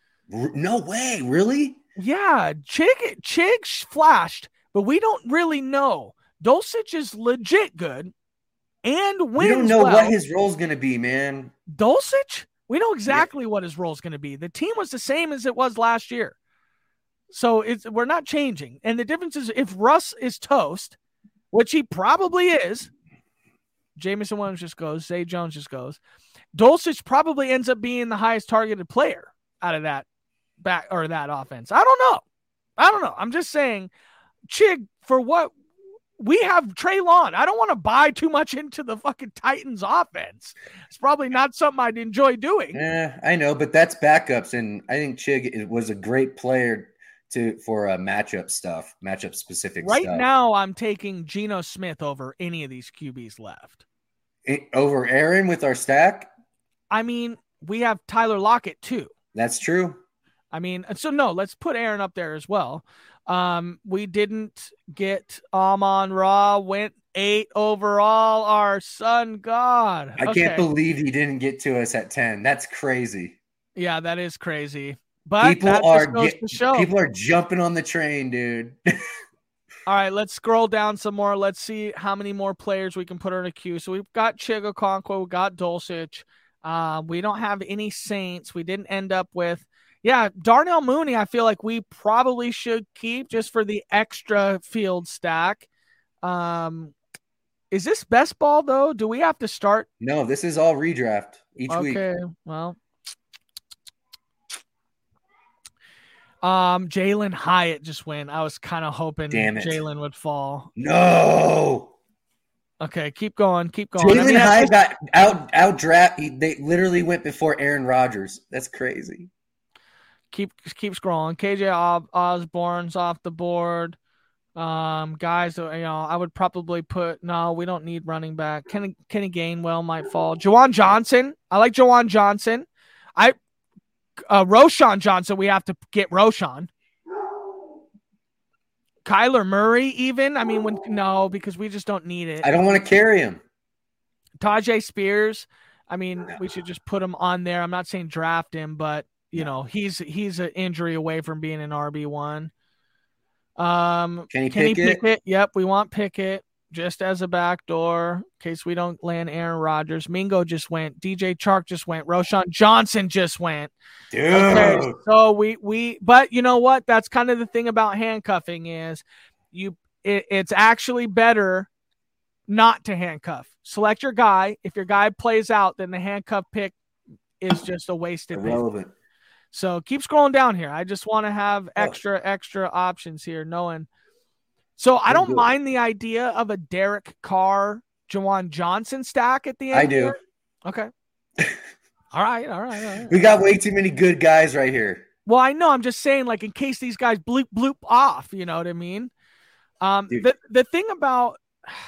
No way. Really? Yeah. Chig flashed, but we don't really know. Dulcich is legit good. And wins. We don't know what his role is going to be, man. Dulcich? We know exactly what his role is going to be. The team was the same as it was last year. So we're not changing. And the difference is if Russ is toast, which he probably is, Jamison Williams just goes, Zay Jones just goes. Dulcich probably ends up being the highest targeted player out of that that offense. I don't know. I'm just saying, Chig, for what we have Treylon. I don't want to buy too much into the fucking Titans offense. It's probably not something I'd enjoy doing. Yeah, I know, but that's backups, and I think Chig was a great player for matchup specific stuff. Right now, I'm taking Geno Smith over any of these QBs left. Over Aaron with our stack? I mean, we have Tyler Lockett too. That's true. I mean, so no, let's put Aaron up there as well. We didn't get Amon-Ra, went 8 overall. Our son, God. I can't believe he didn't get to us at 10. That's crazy. Yeah, that is crazy. But people are jumping on the train, dude. All right, let's scroll down some more. Let's see how many more players we can put in a queue. So we've got Chig Okonkwo, we got Dulcich. We don't have any Saints. We didn't end up with. Yeah, Darnell Mooney, I feel like we probably should keep just for the extra field stack. Is this best ball, though? Do we have to start? No, this is all redraft each week. Okay, well. Jalen Hyatt just went. I was kind of hoping Jalen would fall. No. Okay, keep going. Jalen Hyatt got out draft. They literally went before Aaron Rodgers. That's crazy. Keep scrolling. KJ Osborne's off the board. Guys, I would probably put. No, we don't need running back. Kenny Gainwell might fall. Juwan Johnson. I like Juwan Johnson. Roshan Johnson. We have to get Roshan. Kyler Murray, even. I mean, because we just don't need it. I don't want to carry him. Tajay Spears. I mean, we should just put him on there. I'm not saying draft him, but he's an injury away from being an RB1. Kenny Pickett. Yep, we want Pickett just as a backdoor in case we don't land Aaron Rodgers. Mingo just went. DJ Chark just went. Roshan Johnson just went. Dude. Okay, so but you know what? That's kind of the thing about handcuffing is it's actually better not to handcuff. Select your guy. If your guy plays out, then the handcuff pick is just a wasted irrelevant. Pick. So keep scrolling down here. I just want to have extra options here, knowing. So I don't mind the idea of a Derek Carr, Juwan Johnson stack at the end. I do. Okay. All right. We got way too many good guys right here. Well, I know. I'm just saying, like, in case these guys bloop off, you know what I mean? The thing about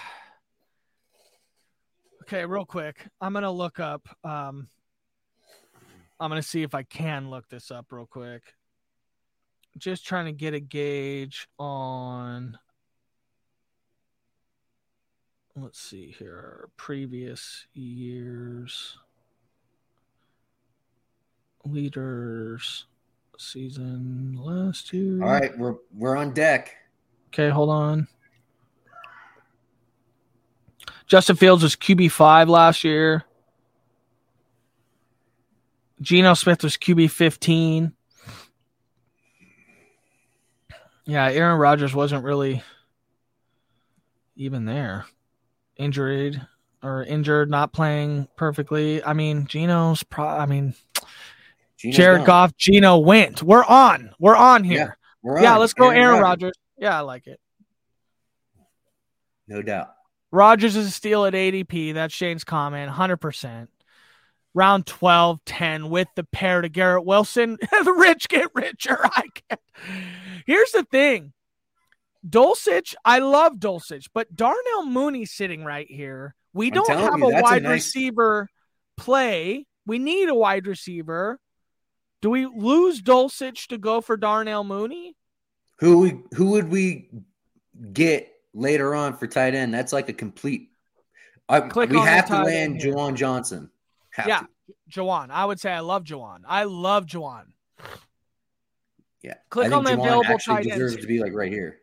okay, real quick, I'm gonna look up. I'm gonna see if I can look this up real quick. Just trying to get a gauge on. Let's see here. Previous years. Leaders season last year. All right, we're on deck. Okay, hold on. Justin Fields was QB5 last year. Geno Smith was QB15. Yeah, Aaron Rodgers wasn't really even there. Injured, not playing perfectly. I mean, Geno's Jared Goff, Geno went. We're on here. Yeah, let's go Aaron Rodgers. Yeah, I like it. No doubt. Rodgers is a steal at ADP. That's Shane's comment, 100%. Round 12, 10 with the pair to Garrett Wilson. The rich get richer. Here's the thing. Dulcich, I love Dulcich, but Darnell Mooney's sitting right here. We don't have a wide receiver play. We need a wide receiver. Do we lose Dulcich to go for Darnell Mooney? Who would we get later on for tight end? That's like a complete. We have to land Juwan Johnson. Juwan. I would say I love Juwan. Yeah, click on the available tight ends. Deserves to be like right here.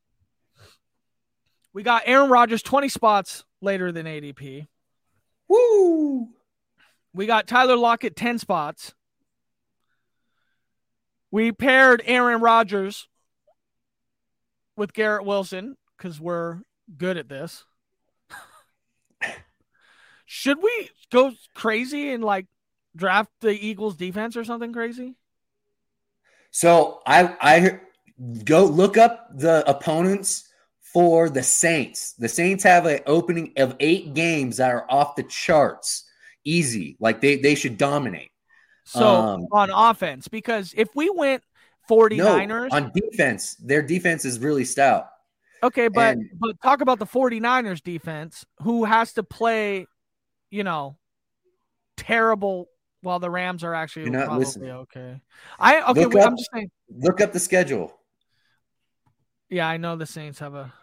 We got Aaron Rodgers 20 spots later than ADP. Woo! We got Tyler Lockett 10 spots. We paired Aaron Rodgers with Garrett Wilson because we're good at this. Should we go crazy and like draft the Eagles defense or something crazy? So I go look up the opponents for the Saints. The Saints have an opening of 8 games that are off the charts. Easy. Like they should dominate. So on offense, because if we went 49ers. No, on defense, their defense is really stout. Okay, but talk about the 49ers defense, who has to play, terrible while the Rams are actually probably listening. Okay. I'm just saying. Look up the schedule. Yeah, I know the Saints have a.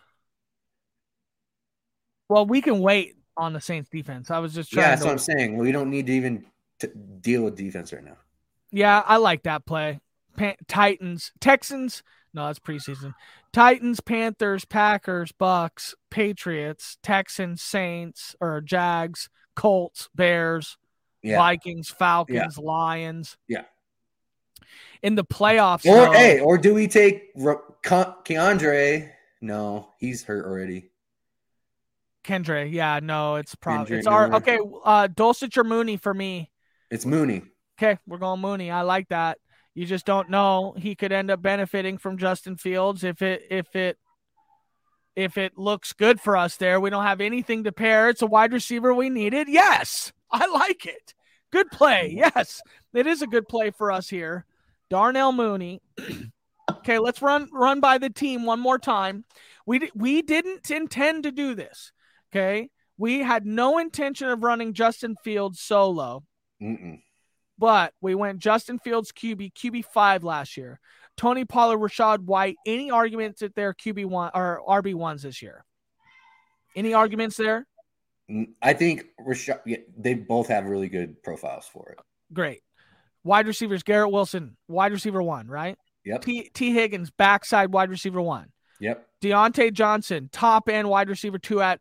Well, we can wait on the Saints defense. I was just trying. Yeah, that's what I'm saying. We don't need to even deal with defense right now. Yeah, I like that play. Titans, Texans. No, that's preseason. Titans, Panthers, Packers, Bucks, Patriots, Texans, Saints, or Jags, Colts, Bears, Vikings, Falcons, Lions. Yeah. In the playoffs. Or do we take Keandre? No, he's hurt already. Kendre, yeah, no, it's probably okay. Dulcich or Mooney for me. It's Mooney. Okay, we're going Mooney. I like that. You just don't know. He could end up benefiting from Justin Fields if it looks good for us there. We don't have anything to pair. It's a wide receiver we needed. Yes, I like it. Good play. Yes, it is a good play for us here. Darnell Mooney. Okay, let's run by the team one more time. We didn't intend to do this. Okay, we had no intention of running Justin Fields solo. But we went Justin Fields QB5 last year. Tony Pollard, Rachaad White. Any arguments that they're QB1 or RB1s this year? Any arguments there? I think they both have really good profiles for it. Great. Wide receivers, Garrett Wilson, wide receiver 1, right? Yep. T. Higgins, backside wide receiver 1. Yep. Deontay Johnson, top end wide receiver 2 at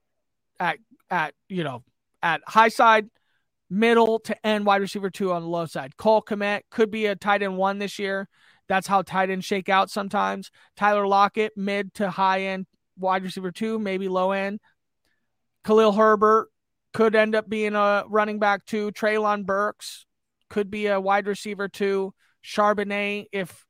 high side. Middle to end wide receiver 2 on the low side. Cole Kmet could be a tight end 1 this year. That's how tight ends shake out sometimes. Tyler Lockett, mid to high end wide receiver 2, maybe low end. Khalil Herbert could end up being a running back 2. Treylon Burks could be a wide receiver 2. Charbonnet if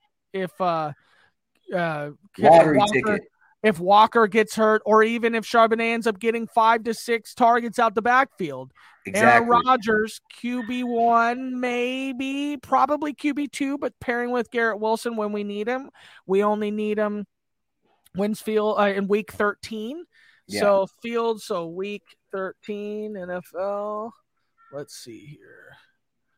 lottery ticket. If Walker gets hurt, or even if Charbonnet ends up getting 5 to 6 targets out the backfield. Exactly. Aaron Rodgers, QB1, maybe, probably QB2, but pairing with Garrett Wilson when we need him. We only need him in week 13. Yeah. So Fields, week 13 NFL. Let's see here.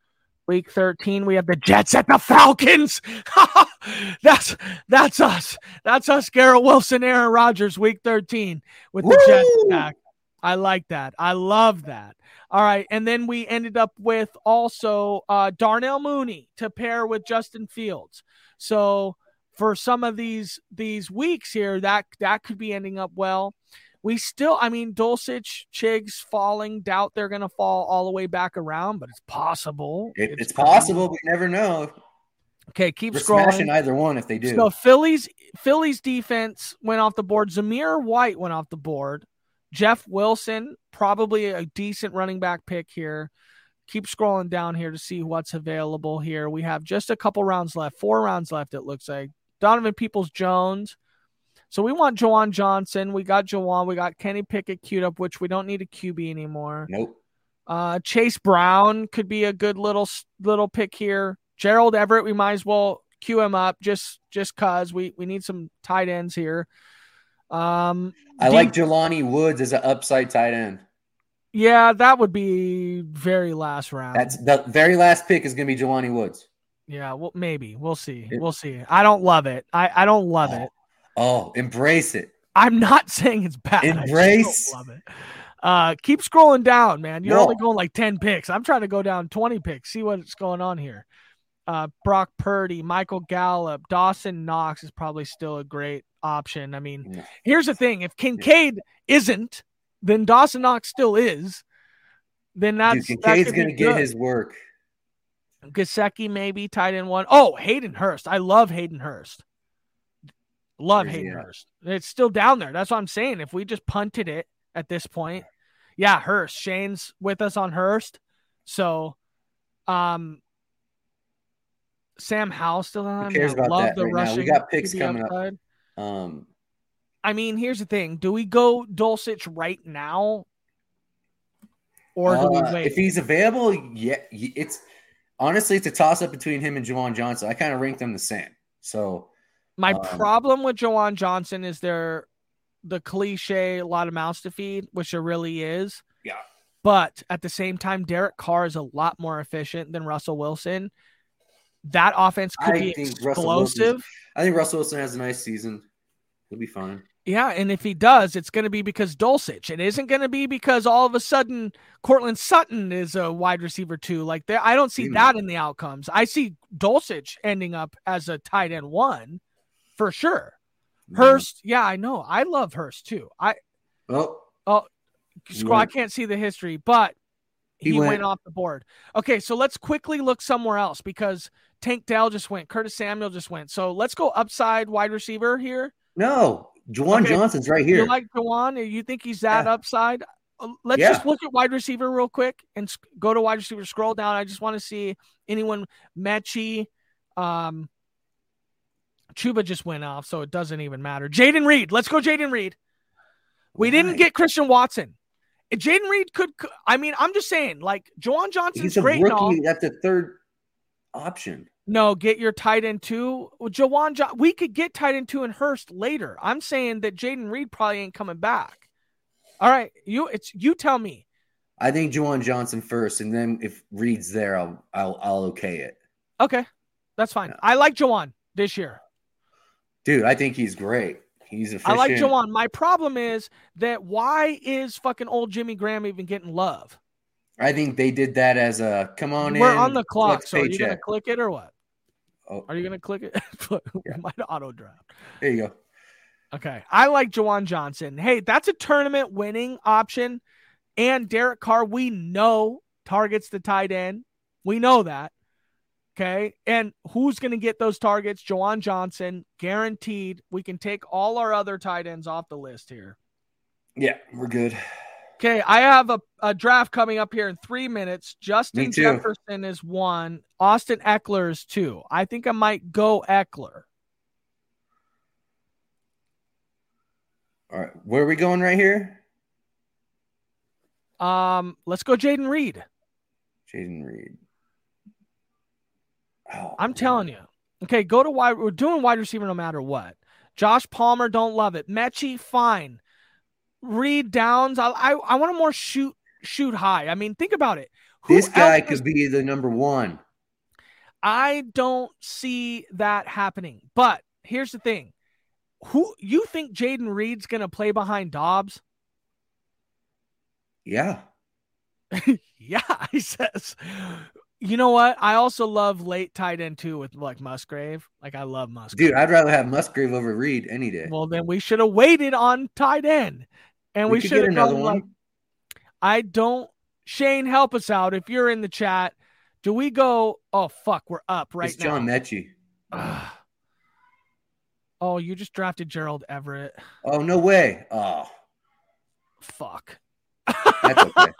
Week 13, we have the Jets at the Falcons. That's us. That's us, Garrett Wilson, Aaron Rodgers, Week 13 with the Jets back. I like that. I love that. All right, and then we ended up with also Darnell Mooney to pair with Justin Fields. So for some of these weeks here, that could be ending up well. We still, Dulcich, Chiggs falling, doubt they're going to fall all the way back around, but it's possible. It's possible. We never know. Okay, keep We're scrolling. Smashing either one if they do. So Philly's defense went off the board. Zamir White went off the board. Jeff Wilson, probably a decent running back pick here. Keep scrolling down here to see what's available here. We have just a couple rounds left, 4 rounds left, it looks like. Donovan Peoples-Jones. So we want Juwan Johnson. We got Juwan. We got Kenny Pickett queued up, which we don't need a QB anymore. Nope. Chase Brown could be a good little pick here. Gerald Everett, we might as well queue him up just because we need some tight ends here. I like Jelani Woods as an upside tight end. Yeah, that would be very last round. That's the very last pick is going to be Jelani Woods. Yeah, well, maybe. We'll see. We'll see. I don't love it. I don't love it. Oh, embrace it. I'm not saying it's bad. Embrace. I just don't love it. Keep scrolling down, man. You're only going like 10 picks. I'm trying to go down 20 picks, see what's going on here. Brock Purdy, Michael Gallup, Dawson Knox is probably still a great option. Here's the thing. If Kincaid isn't, then Dawson Knox still is. Then Kincaid's going to get his work. Gesicki maybe, tight end 1. Oh, Hayden Hurst. I love Hayden Hurst. Hurst. It's still down there. That's what I'm saying. If we just punted it at this point, yeah, Hurst. Shane's with us on Hurst. So, Sam Howell still on. Who cares about that right now? We got picks coming up. Here's the thing. Do we go Dulcich right now? Or do we wait? If he's available, yeah. It's a toss-up between him and Juwan Johnson. I kind of rank them the same. So my problem with Juwan Johnson is the cliche, a lot of mouths to feed, which there really is. Yeah. But at the same time, Derek Carr is a lot more efficient than Russell Wilson. That offense could be explosive. I think Russell Wilson has a nice season. He'll be fine. Yeah, and if he does, it's going to be because Dulcich. It isn't going to be because all of a sudden Cortland Sutton is a wide receiver too. Like I don't see that in the outcomes. I see Dulcich ending up as a tight end 1 for sure. Hurst, yeah, I know. I love Hurst too. I can't see the history, but he went off the board. Okay, so let's quickly look somewhere else because Tank Dell just went. Curtis Samuel just went. So let's go upside wide receiver here. No, Juwan Johnson's right here. You like Juwan? You think he's that upside? Let's just look at wide receiver real quick and go to wide receiver. Scroll down. I just want to see anyone. Mechie. Chuba just went off, so it doesn't even matter. Jaden Reed. Let's go Jaden Reed. We didn't get Christian Watson. Jaden Reed could – I'm just saying, like, Juwan Johnson's great. He's a rookie at the third option. No, get your tight end 2. We could get tight end 2 and Hurst later. I'm saying that Jaden Reed probably ain't coming back. All right, you tell me. I think Juwan Johnson first, and then if Reed's there, I'll okay it. Okay, that's fine. I like Juwan this year. Dude, I think he's great. He's efficient. I like Juwan. My problem is that why is fucking old Jimmy Graham even getting love? I think they did that as a come on in. We're on the clock, so are you going to paycheck. click it or what? Oh. Are you going to click it? We might auto draft. There you go. Okay. I like Juwan Johnson. Hey, that's a tournament winning option. And Derek Carr, we know, targets the tight end. We know that. Okay. And who's going to get those targets? Juwan Johnson, guaranteed. We can take all our other tight ends off the list here. Yeah, we're good. Okay. I have a draft coming up here in 3 minutes. Justin Jefferson is 1. Austin Eckler is 2. I think I might go Eckler. All right. Where are we going right here? Let's go Jaden Reed. Jaden Reed. Oh, I'm telling you. Okay, go to wide. We're doing wide receiver no matter what. Josh Palmer, don't love it. Mechie, fine. Reed Downs, I want to more shoot high. I mean, think about it. This guy could be the number 1. I don't see that happening. But here's the thing. Who you think Jayden Reed's going to play behind Dobbs? Yeah. Yeah, he says. You know what? I also love late tight end too with like Musgrave. Like I love Musgrave. Dude, I'd rather have Musgrave over Reed any day. Well, then we should have waited on tight end. And we could should get have another gone one. like, I don't. Shane, help us out. If you're in the chat, do we go? Oh, fuck. We're up right It's now. John Mechie. Oh, you just drafted Gerald Everett. Oh, no way. Oh, Fuck. that's okay.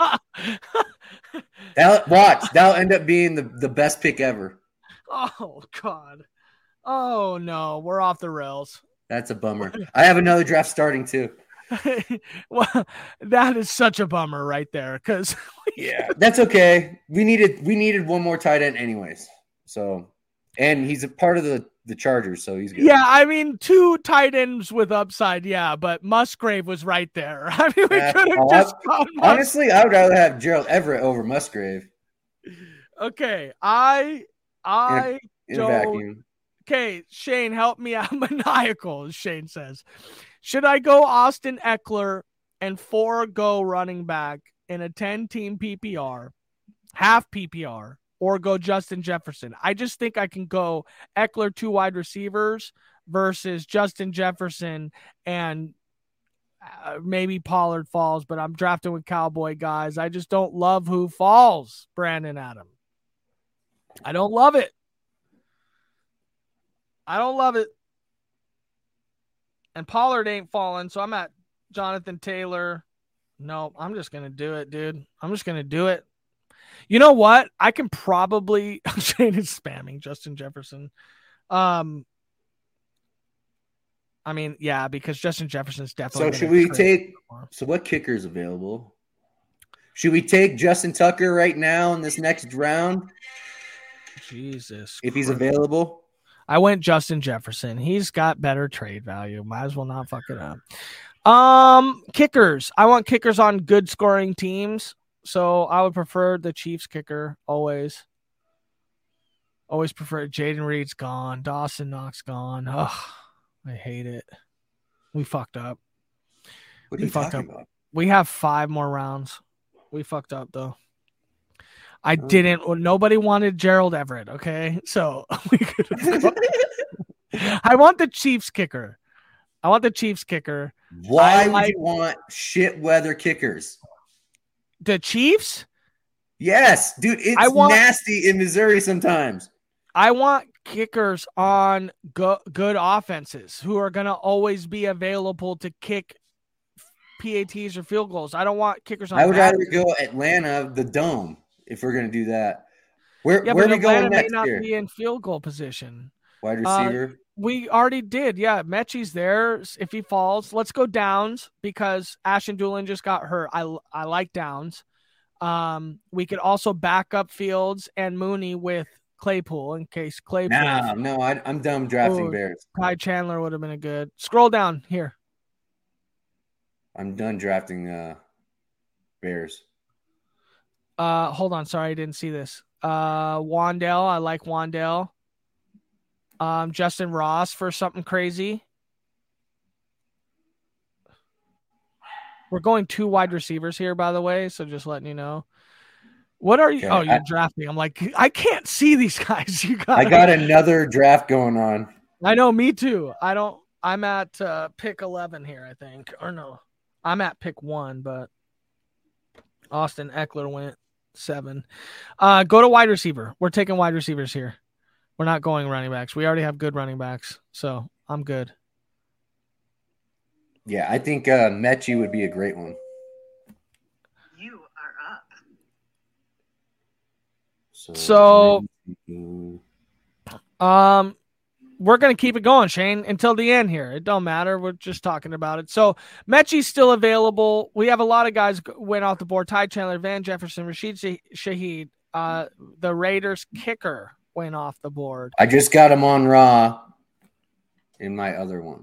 That'll end up being the best pick ever. Oh, God. Oh, no. We're off the rails. That's a bummer. I have another draft starting too. Well, that is such a bummer right there. Because yeah, that's okay. We needed one more tight end anyways. So, and he's a part of the Chargers, so he's good. Yeah, I mean, 2 tight ends with upside, yeah, but Musgrave was right there. I mean, we could have just gone honestly, I would rather have Gerald Everett over Musgrave. Okay, I in a vacuum. Okay, Shane, help me out. Maniacal, Shane says. Should I go Austin Eckler and forego running back in a 10-team PPR, half PPR, or go Justin Jefferson? I just think I can go Eckler 2 wide receivers versus Justin Jefferson and maybe Pollard falls, but I'm drafting with Cowboy guys. I just don't love who falls, Brandon Adam. I don't love it. I don't love it. And Pollard ain't falling, so I'm at Jonathan Taylor. No, I'm just going to do it, dude. I'm just going to do it. You know what? I can probably – Shane is spamming Justin Jefferson. I mean, yeah, because Justin Jefferson's definitely – So should we take – so what kicker is available? Should we take Justin Tucker right now in this next round? Jesus if he's available. I went Justin Jefferson. He's got better trade value. Might as well not fuck it up. Kickers. I want kickers on good scoring teams. So I would prefer the Chiefs kicker always. Always prefer Jayden Reed's gone. Dawson Knox gone. Ugh, I hate it. We fucked up. What are you talking about? We have 5 more rounds. We fucked up though. I didn't. Nobody wanted Gerald Everett. Okay, so we could have. I want the Chiefs kicker. Why would you want shit weather kickers? The Chiefs? Yes, dude. It's nasty in Missouri sometimes. I want kickers on good offenses who are going to always be available to kick PATs or field goals. I don't want kickers on. I would rather go Atlanta, the Dome, if we're going to do that. Where are we going next may not year? Be in field goal position. Wide receiver? We already did. Yeah, Mechie's there if he falls. Let's go Downs because Ashton Doolin just got hurt. I like Downs. We could also back up Fields and Mooney with Claypool in case Claypool. No, I'm done drafting Bears. Ty Chandler would have been a good. Scroll down here. I'm done drafting Bears. Hold on. Sorry, I didn't see this. Wandale. I like Wandale. Justin Ross for something crazy. We're going 2 wide receivers here, by the way. So just letting you know. What are you? Okay, you're drafting. I'm like, I can't see these guys. I got another draft going on. I know, me too. I'm at pick 11 here, I think. Or no, I'm at pick 1, but Austin Eckler went 7. Go to wide receiver. We're taking wide receivers here. We're not going running backs. We already have good running backs, so I'm good. Yeah, I think Mechie would be a great one. You are up. So we're going to keep it going, Shane, until the end here. It don't matter. We're just talking about it. So Mechie's still available. We have a lot of guys went off the board. Ty Chandler, Van Jefferson, Rashid Shaheed, the Raiders kicker went off the board. I just got him on Raw in my other one.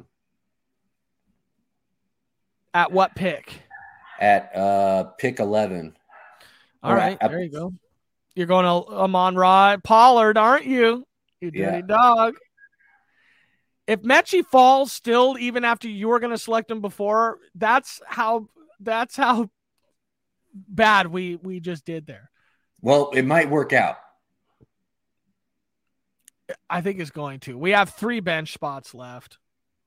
At what pick? At pick 11. All right, there you go. You're going to Amon-Ra Pollard, aren't you? You dirty dog. If Mechie falls still, even after you were going to select him before, that's how bad we just did there. Well, it might work out. I think it's going to. We have 3 bench spots left.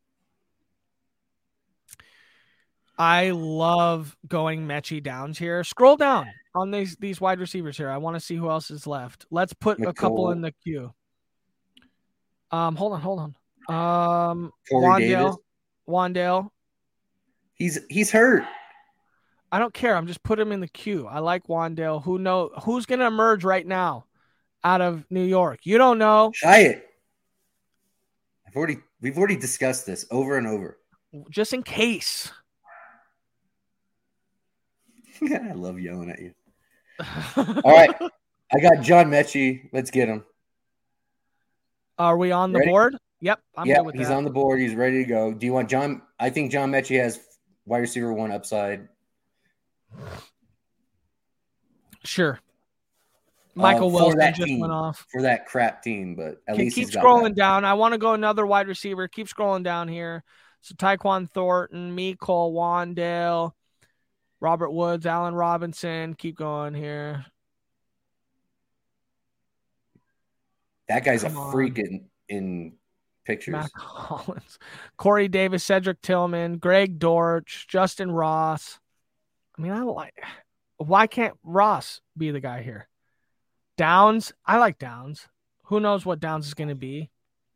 I love going Mechie Downs here. Scroll down on these wide receivers here. I want to see who else is left. Let's put a couple in the queue. Hold on. Wandale. He's hurt. I don't care. I'm just putting him in the queue. I like Wandale. Who's going to emerge right now out of New York? You don't know. Hyatt. We've already discussed this over and over. Just in case. I love yelling at you. All right. I got John Mechie. Let's get him. Are we on the board? Yep. I'm good with that. He's on the board. He's ready to go. Do you want John? I think John Mechie has wide receiver 1 upside. Sure. Michael Wilson just went off. For that crap team, but at least keep he's got scrolling down. I want to go another wide receiver. Keep scrolling down here. So Tyquan Thornton, Mecole, Wandale, Robert Woods, Allen Robinson. Keep going here. That guy's a freak in pictures. Matt Collins, Corey Davis, Cedric Tillman, Greg Dortch, Justin Ross. I mean, why can't Ross be the guy here? Downs. I like Downs. Who knows what Downs is going to be?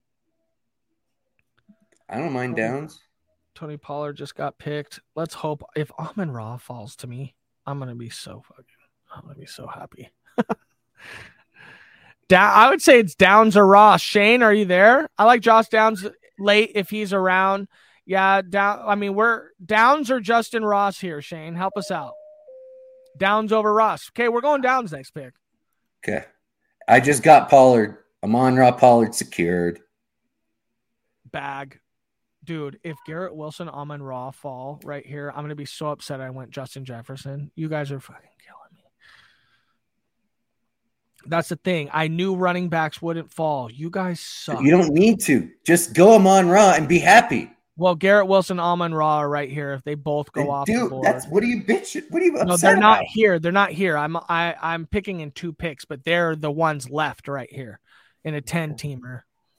I don't mind Downs. Tony Pollard just got picked. Let's hope if Amon-Ra falls to me, I'm going to be so happy. I would say it's Downs or Ross. Shane, are you there? I like Josh Downs late if he's around. Yeah, we're Downs or Justin Ross here, Shane. Help us out. Downs over Ross. Okay, we're going Downs next pick. Okay. I just got Pollard. Amon-Ra Pollard secured. Bag. Dude, if Garrett Wilson, Amon-Ra fall right here, I'm going to be so upset I went Justin Jefferson. You guys are fucking killing me. That's the thing. I knew running backs wouldn't fall. You guys suck. You don't need to. Just go Amon-Ra and be happy. Well, Garrett Wilson, Amon-Ra are right here. If they both go off the board. What are you bitching? What are you upset No, they're about? not here. They're not here. I'm picking in 2 picks, but they're the ones left right here in a 10-teamer.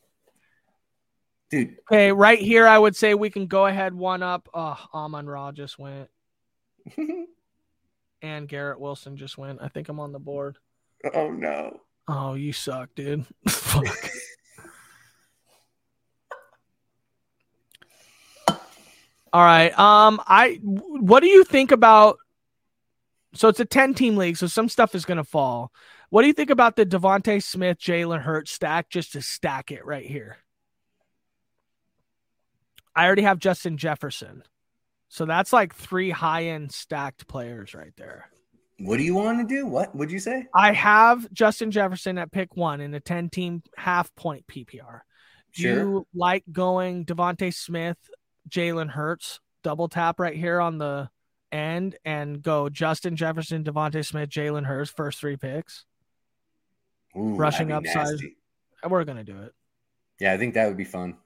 Dude. Okay, right here, I would say we can go ahead 1 up. Oh, Amon-Ra just went. And Garrett Wilson just went. I think I'm on the board. Oh, no. Oh, you suck, dude. Fuck. All right. What do you think about? So it's a 10-team league, so some stuff is going to fall. What do you think about the Devontae Smith, Jalen Hurts stack, just to stack it right here? I already have Justin Jefferson. So that's like 3 high-end stacked players right there. What do you want to do? What would you say? I have Justin Jefferson at pick 1 in a 10-team half-point PPR. Do you like going Devontae Smith, Jalen Hurts, double tap right here on the end and go Justin Jefferson, Devontae Smith, Jalen Hurts, first 3 picks? Ooh, rushing upside. Nasty. We're going to do it. Yeah, I think that would be fun.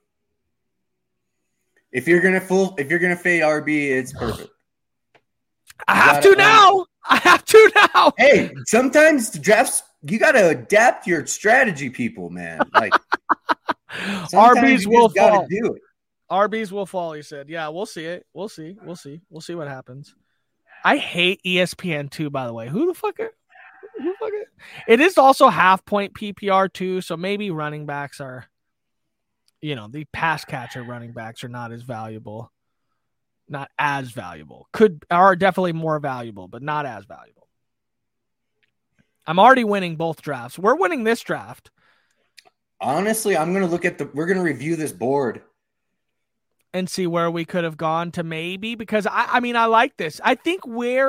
If you're gonna fade RB, it's perfect. I have to now. Hey, sometimes the drafts you gotta adapt your strategy, people, man. Like RBs will fall. Do it. RBs will fall, he said. Yeah, we'll see it. We'll see what happens. I hate ESPN too, by the way. Who the fuck? It is also half-point PPR too, so maybe running backs are, the pass catcher running backs are not as valuable. Not as valuable. Are definitely more valuable, but not as valuable. I'm already winning both drafts. We're winning this draft. Honestly, I'm going to we're going to review this board and see where we could have gone to maybe, because I like this. I think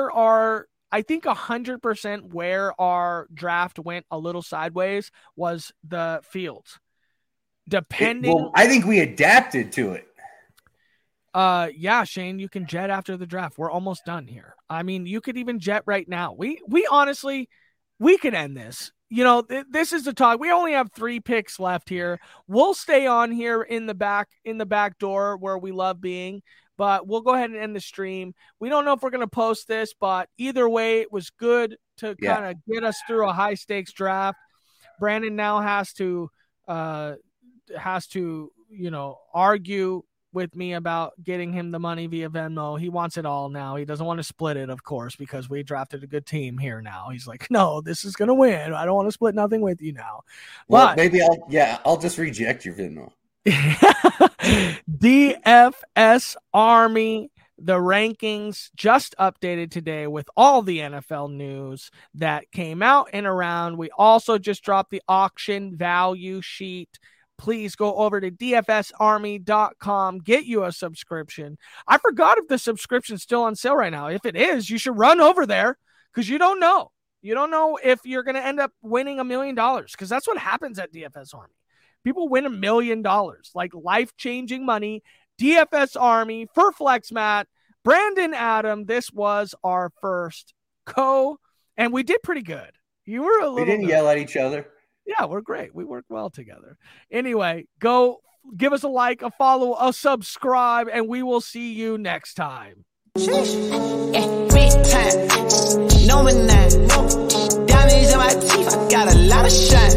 100% where our draft went a little sideways was the Fields. Depending. I think we adapted to it. Yeah, Shane, you can jet after the draft. We're almost done here. I mean, you could even jet right now. We honestly, we could end this this is the talk. We only have 3 picks left here. We'll stay on here in the back door where we love being, but we'll go ahead and end the stream. We don't know if we're going to post this, but either way, it was good to kind of get us through a high stakes draft. Brandon now has to argue with me about getting him the money via Venmo. He wants it all now. He doesn't want to split it, of course, because we drafted a good team here now. He's like, no, this is going to win. I don't want to split nothing with you now. Well, but maybe I'll just reject your Venmo. DFS Army, the rankings just updated today with all the NFL news that came out and around. We also just dropped the auction value sheet. Please go over to dfsarmy.com, get you a subscription. I forgot if the subscription's still on sale right now. If it is, you should run over there because you don't know. You don't know if you're going to end up winning $1 million because that's what happens at DFS Army. People win $1 million, like life-changing money. DFS Army for Flex Matt, Brandon Adam. This was our first and we did pretty good. You were a little. We didn't yell at each other. Yeah, we're great. We work well together. Anyway, go give us a like, a follow, a subscribe, and we will see you next time. Big time, no man, diamonds in my teeth. I got a lot of shine.